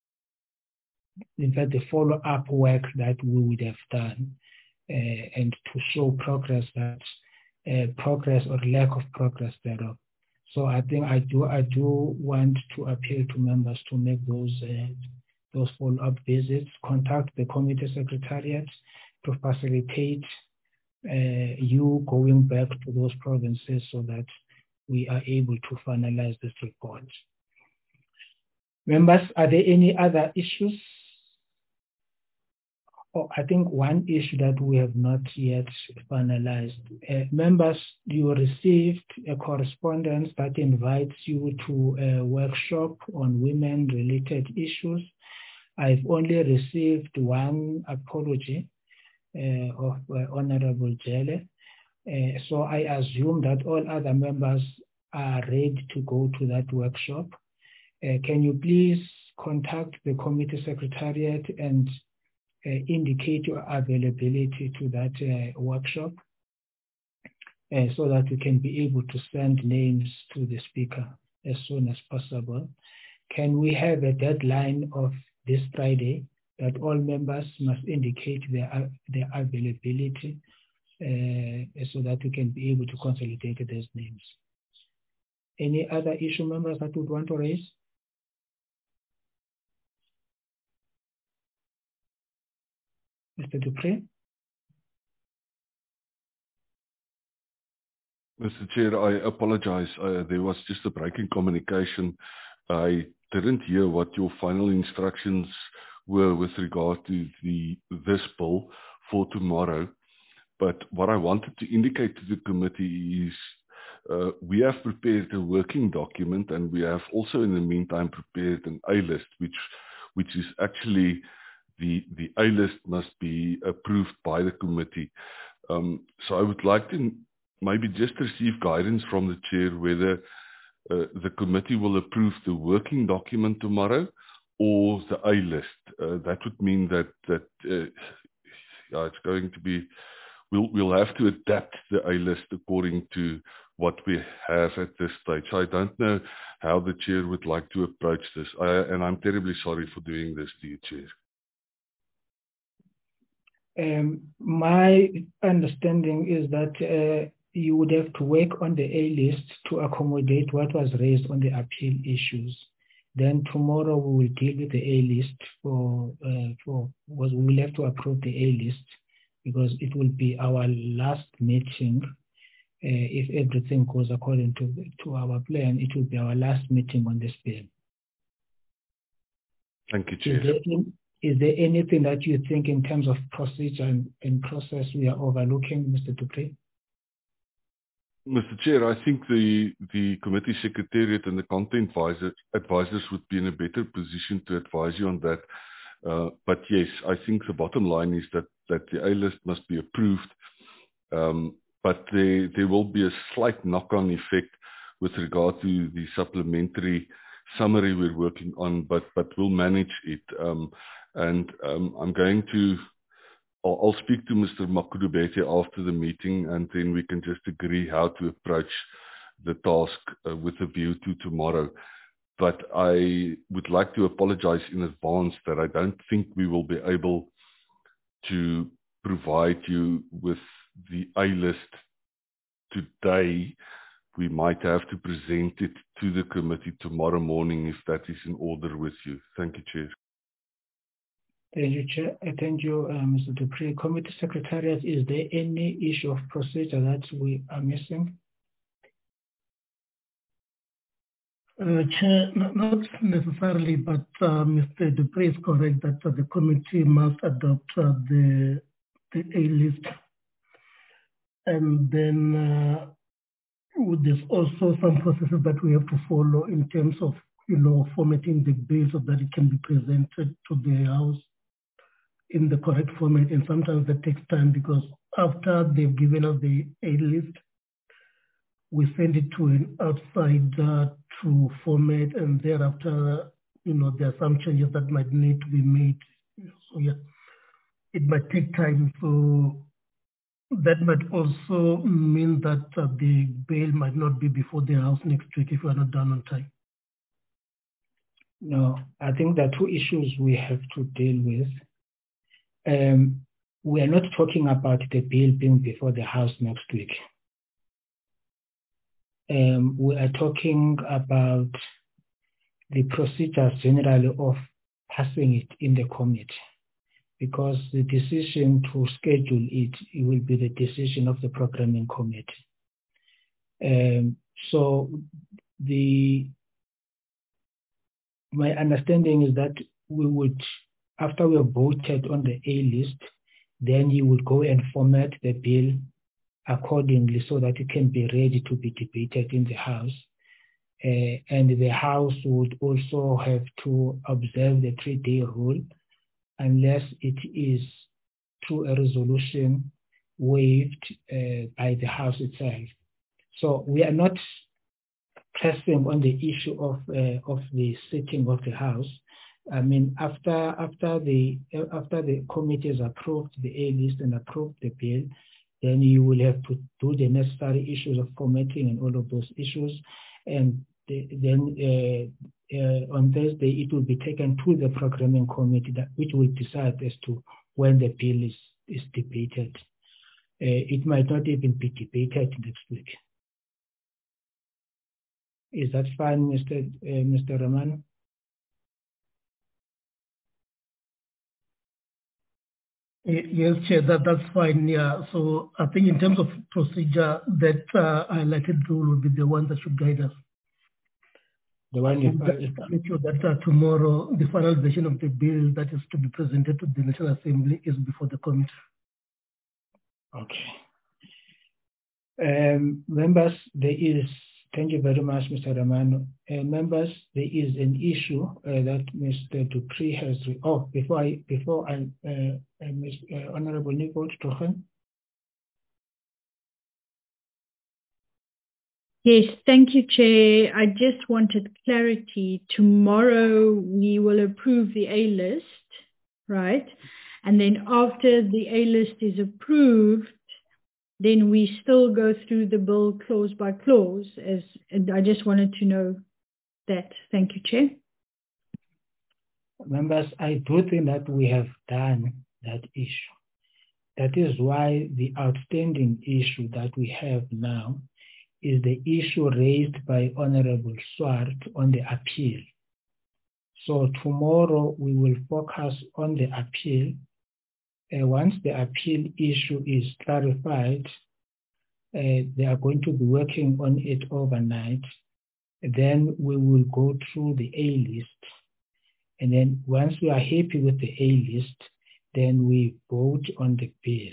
in fact, the follow-up work that we would have done, uh, and to show progress, that uh, progress or lack of progress thereof. So I think I do I do want to appeal to members to make those uh, those follow-up visits, contact the committee secretariat to facilitate Uh, you going back to those provinces so that we are able to finalize this report. Members, are there any other issues? Oh, I think one issue that we have not yet finalized. Uh, members, you received a correspondence that invites you to a workshop on women-related issues. I've only received one apology Uh, of uh, Honorable Jele. Uh, so I assume that all other members are ready to go to that workshop. Uh, can you please contact the committee secretariat and uh, indicate your availability to that uh, workshop uh, so that we can be able to send names to the speaker as soon as possible? Can we have a deadline of this Friday that all members must indicate their, their availability uh, so that we can be able to consolidate those names? Any other issue members that would want to raise? Mister Dupree? Mister Chair, I apologize. Uh, there was just a break in communication. I didn't hear what your final instructions were with regard to the this bill for tomorrow. But what I wanted to indicate to the committee is uh, we have prepared a working document, and we have also in the meantime prepared an A-list, which which is actually the the A-list must be approved by the committee. Um, so I would like to maybe just receive guidance from the chair whether uh, the committee will approve the working document tomorrow or the A-list. Uh, that would mean that that uh, yeah, it's going to be. We'll we'll have to adapt the A-list according to what we have at this stage. I don't know how the chair would like to approach this, I, and I'm terribly sorry for doing this to you, Chair. Um, my understanding is that uh, you would have to work on the A-list to accommodate what was raised on the appeal issues. Then tomorrow we will deal with the A-list for, uh, for was we will have to approve the A-list because it will be our last meeting. Uh, if everything goes according to, to our plan, it will be our last meeting on this bill. Thank you, Chair. Is there, in, is there anything that you think in terms of procedure and, and process we are overlooking, Mister Dupree? Mister Chair, I think the, the committee secretariat and the content advisor, advisors would be in a better position to advise you on that. Uh, but yes, I think the bottom line is that, that the A-list must be approved Um, but there, there will be a slight knock-on effect with regard to the supplementary summary we're working on, but, but we'll manage it. Um, and um, I'm going to, I'll, I'll speak to Mister Makulubete after the meeting, and then we can just agree how to approach the task uh, with a view to tomorrow. But I would like to apologize in advance that I don't think we will be able to provide you with the A-list today. We might have to present it to the committee tomorrow morning if that is in order with you. Thank you, Chair. Thank you, Chair. Thank you, uh, Mister Dupree. Committee Secretariat, is there any issue of procedure that we are missing? Uh, Chair, not, not necessarily, but uh, Mister Dupree is correct that uh, the committee must adopt uh, the the A-list, and then uh, there's also some processes that we have to follow in terms of, you know, formatting the bill so that it can be presented to the House in the correct format, and sometimes that takes time because after they've given us the A-list, we send it to an outside uh, to format, and thereafter, you know, there are some changes that might need to be made. So yeah, it might take time. So that might also mean that uh, the bail might not be before the House next week if we are not done on time. No, I think there are two issues we have to deal with. Um, we are not talking about the bill being before the House next week. Um, we are talking about the procedures generally of passing it in the committee, because the decision to schedule it, it will be the decision of the programming committee. Um, so the my understanding is that we would, after we have voted on the A list, then you would go and format the bill accordingly so that it can be ready to be debated in the House. Uh, and the House would also have to observe the three-day rule unless it is through a resolution waived uh, by the House itself. So we are not pressing on the issue of uh, of the sitting of the House. I mean, after after the after the committee has approved the A list and approved the bill, then you will have to do the necessary issues of formatting and all of those issues, and the, then uh, uh, on Thursday it will be taken to the programming committee, that which will decide as to when the bill is is debated. Uh, it might not even be debated next week. Is that fine, Mister Uh, Mister Raman? Yes, Chair, that, that's fine. Yeah. So I think in terms of procedure, that uh, highlighted rule would be the one that should guide us. The one you make sure that uh, tomorrow the final version of the bill that is to be presented to the National Assembly is before the committee. Okay. Um, members, there is. Thank you very much, Mister Ramano. Uh, members, there is an issue uh, that Mister Dupree has. Oh, before I, before I, uh, uh, Mister Uh, Honorable Nicole Trochen. Yes, thank you, Chair. I just wanted clarity. Tomorrow we will approve the A list, right? And then after the A list is approved, then we still go through the bill clause by clause. As and I just wanted to know that. Thank you, Chair. Members, I do think that we have done that issue. That is why the outstanding issue that we have now is the issue raised by Honorable Swart on the appeal. So tomorrow we will focus on the appeal. Uh, once the appeal issue is clarified, uh, they are going to be working on it overnight. Then we will go through the A list. And then once we are happy with the A list, then we vote on the bill.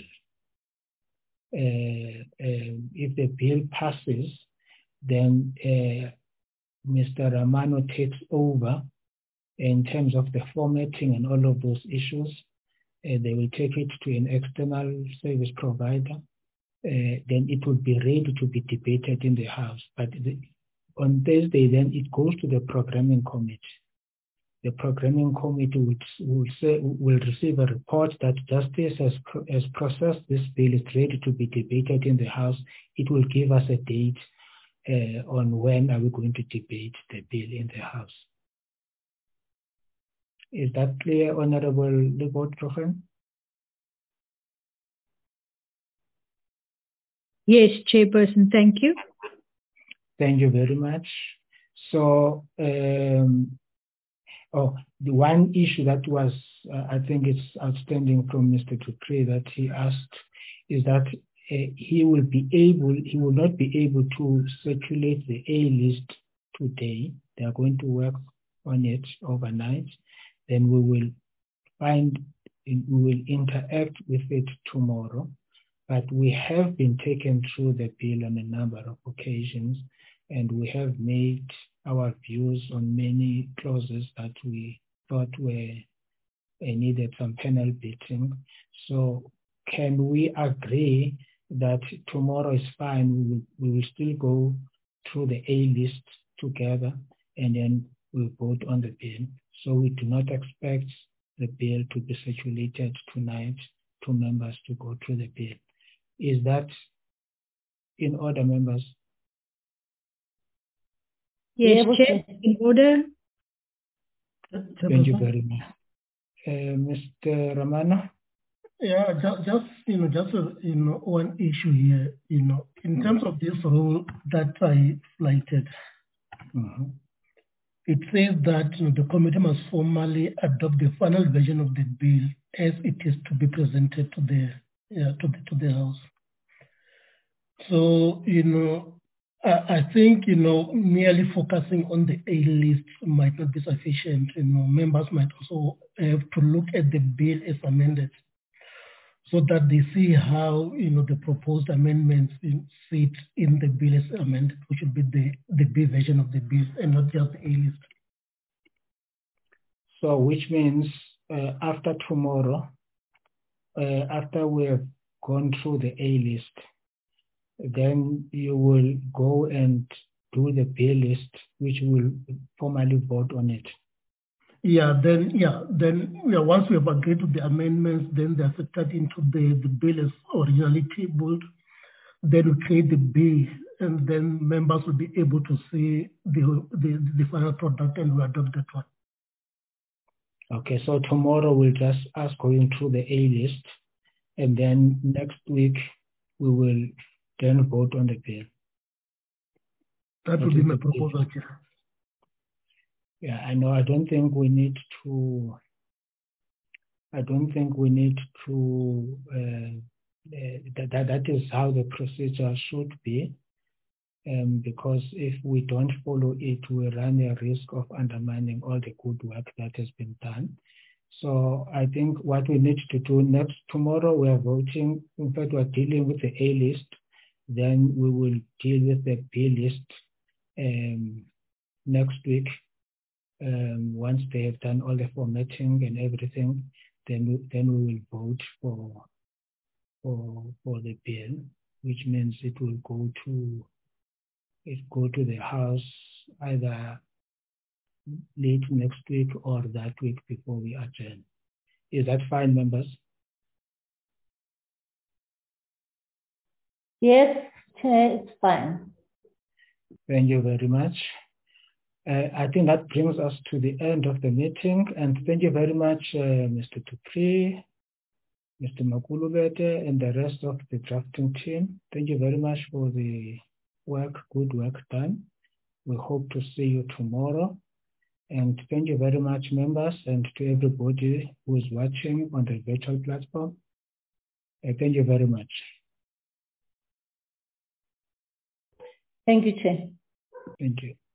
Uh, uh, if the bill passes, then uh, Mister Ramano takes over in terms of the formatting and all of those issues. Uh, they will take it to an external service provider, uh, then it will be ready to be debated in the House. But the, on Thursday, then it goes to the programming committee. The programming committee will, will, say, will receive a report that Justice has, has processed this bill, is ready to be debated in the House. It will give us a date uh, on when are we going to debate the bill in the House. Is that clear, Honorable Lebot-Trofan? Yes, Chairperson, thank you. Thank you very much. So, um, oh, the one issue that was, uh, I think it's outstanding from Mister Dupree that he asked is that uh, he will be able, he will not be able to circulate the A list today. They are going to work on it overnight. Then we will find, we will interact with it tomorrow. But we have been taken through the bill on a number of occasions, and we have made our views on many clauses that we thought were needed some penal beating. So can we agree that tomorrow is fine? We will, we will still go through the A list together, and then we'll vote on the bill. So we do not expect the bill to be circulated tonight, two members to go through the bill. Is that in order, members? Yes, Chair, in order. Thank you very much. Uh, Mister Ramano? Yeah, just, just you know, just uh, you know, one issue here. You know, in terms of this rule that I cited, mm-hmm. It says that you know, the committee must formally adopt the final version of the bill as it is to be presented to the yeah, to the to the House. So you know, I, I think you know, merely focusing on the A list might not be sufficient. You know, members might also have to look at the bill as amended, so that they see how you know the proposed amendments fit in the bill as amended, which would be the the B version of the bill and not just the A list. So, which means uh, after tomorrow, uh, after we have gone through the A list, then you will go and do the B list, which will formally vote on it. Yeah, then yeah, then yeah, once we have agreed to the amendments, then they're factored into the, the bill as originally tabled. Then we create the bill, and then members will be able to see the the, the final product, and we adopt that one. Okay, so tomorrow we'll just ask going through the A list, and then next week we will then vote on the bill. That would be my proposal, Chair. Yeah, I know. I don't think we need to. I don't think we need to. Uh, uh, that, that that is how the procedure should be, um, because if we don't follow it, we run a risk of undermining all the good work that has been done. So I think what we need to do next tomorrow, we are voting. In fact, we are dealing with the A list. Then we will deal with the B list um, next week. Um, once they have done all the formatting and everything, then we, then we will vote for for for the bill, which means it will go to it go to the House either late next week or that week before we adjourn. Is that fine, members? Yes, Chair, it's fine. Thank you very much. Uh, I think that brings us to the end of the meeting, and thank you very much, uh, Mister Dupree, Mister Makulubete, and the rest of the drafting team. Thank you very much for the work, good work done. We hope to see you tomorrow. And thank you very much, members, and to everybody who is watching on the virtual platform. Uh, thank you very much. Thank you, Chair. Thank you.